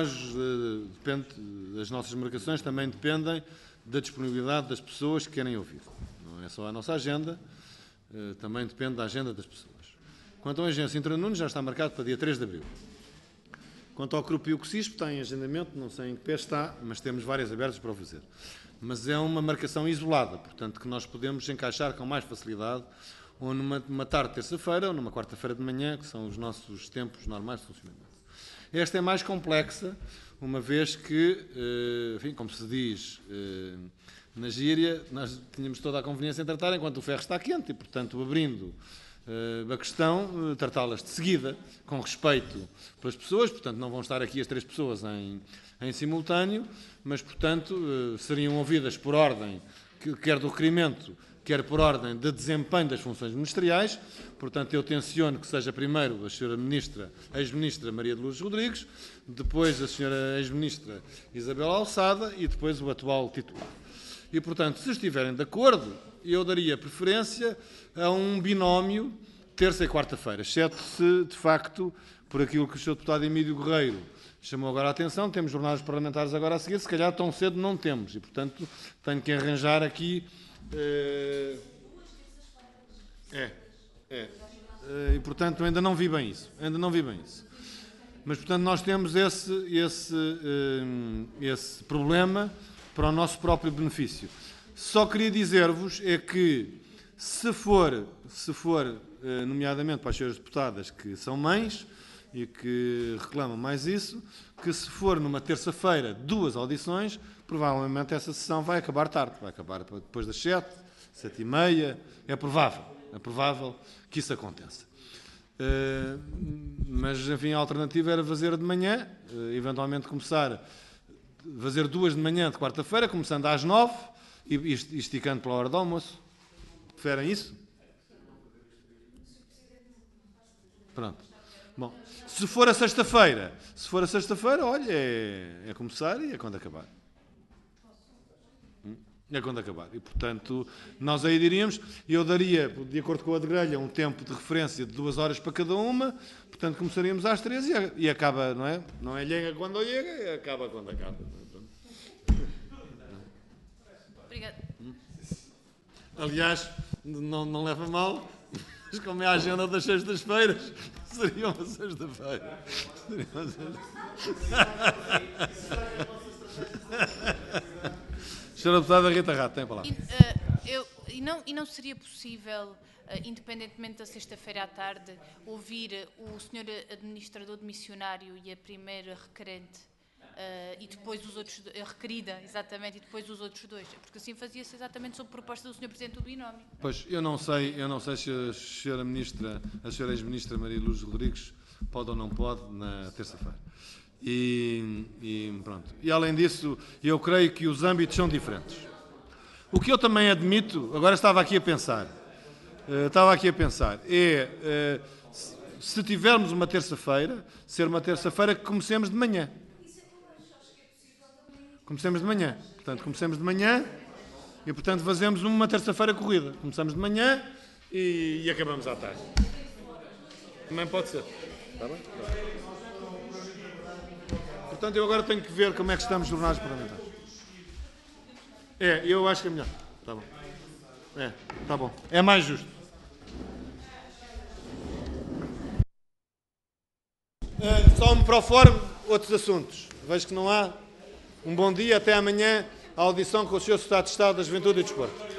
as nossas marcações também dependem da disponibilidade das pessoas que querem ouvir. Não é só a nossa agenda, também depende da agenda das pessoas. Quanto à agência Sintra Nunes, já está marcado para dia 3 de Abril. Quanto ao CRUP e o CSISP, está em agendamento, não sei em que pé está, mas temos várias abertas para o fazer. Mas é uma marcação isolada, portanto, que nós podemos encaixar com mais facilidade ou numa tarde de terça-feira ou numa quarta-feira de manhã, que são os nossos tempos normais de funcionamento. Esta é mais complexa, uma vez que, enfim, como se diz na gíria, nós tínhamos toda a conveniência em tratar enquanto o ferro está quente e, portanto, abrindo a questão, tratá-las de seguida, com respeito pelas pessoas, portanto, não vão estar aqui as 3 pessoas em simultâneo, mas, portanto, seriam ouvidas por ordem, quer do requerimento, quer por ordem de desempenho das funções ministeriais. Portanto, eu tenciono que seja primeiro a Sra. Ex-Ministra Maria de Lourdes Rodrigues, depois a Sra. Ex-Ministra Isabel Alçada e depois o atual titular. E, portanto, se estiverem de acordo, eu daria preferência a um binómio terça e quarta-feira, exceto se, de facto, por aquilo que o Sr. Deputado Emílio Guerreiro chamou agora a atenção, temos jornadas parlamentares agora a seguir, se calhar tão cedo não temos, e, portanto, tenho que arranjar aqui... E, portanto, ainda não vi bem isso. Mas, portanto, nós temos esse problema para o nosso próprio benefício. Só queria dizer-vos é que, se for, nomeadamente para as senhoras deputadas que são mães e que reclamam mais isso, que se for numa terça-feira 2 audições, provavelmente essa sessão vai acabar tarde, vai acabar depois das 7, 7h30, é provável que isso aconteça. Mas, enfim, a alternativa era fazer de manhã, eventualmente começar a fazer 2 de manhã de quarta-feira, começando às 9 e esticando pela hora do almoço. Preferem isso? Pronto. Bom, se for a sexta-feira, olha, é começar e é quando acabar. É quando acabar. E, portanto, nós aí diríamos, eu daria, de acordo com a de grelha, um tempo de referência de 2 horas para cada uma, portanto, começaríamos às 3 e acaba, não é? Não é chega quando chega, acaba quando acaba. Obrigada. Aliás, não leva mal, mas como é a agenda das sextas-feiras, seria uma sexta-feira. Seria uma sexta-feira. Senhora Deputada Rita Rato, tem a palavra. E não seria possível, independentemente da sexta-feira à tarde, ouvir o senhor administrador de missionário e a primeira requerente e depois os outros, a requerida, exatamente, e depois os outros dois? Porque assim fazia-se exatamente sob proposta do senhor Presidente do Binómio. Pois, eu não sei se a senhora ex-ministra Maria Luz Rodrigues pode ou não pode na terça-feira. E pronto. E além disso, eu creio que os âmbitos são diferentes. O que eu também admito, agora estava aqui a pensar, se tivermos uma terça-feira, ser uma terça-feira que comecemos de manhã. Comecemos de manhã. Portanto, comecemos de manhã e, portanto, fazemos uma terça-feira corrida. Começamos de manhã e acabamos à tarde. Também pode ser. Está bem? Portanto, eu agora tenho que ver como é que estamos nos jornais parlamentares. Eu acho que é melhor. Está bom. Está bom. É mais justo. Só me proforme outros assuntos. Vejo que não há. Um bom dia, até amanhã, a audição com o Sr. Secretário de Estado da Juventude e do Desporto.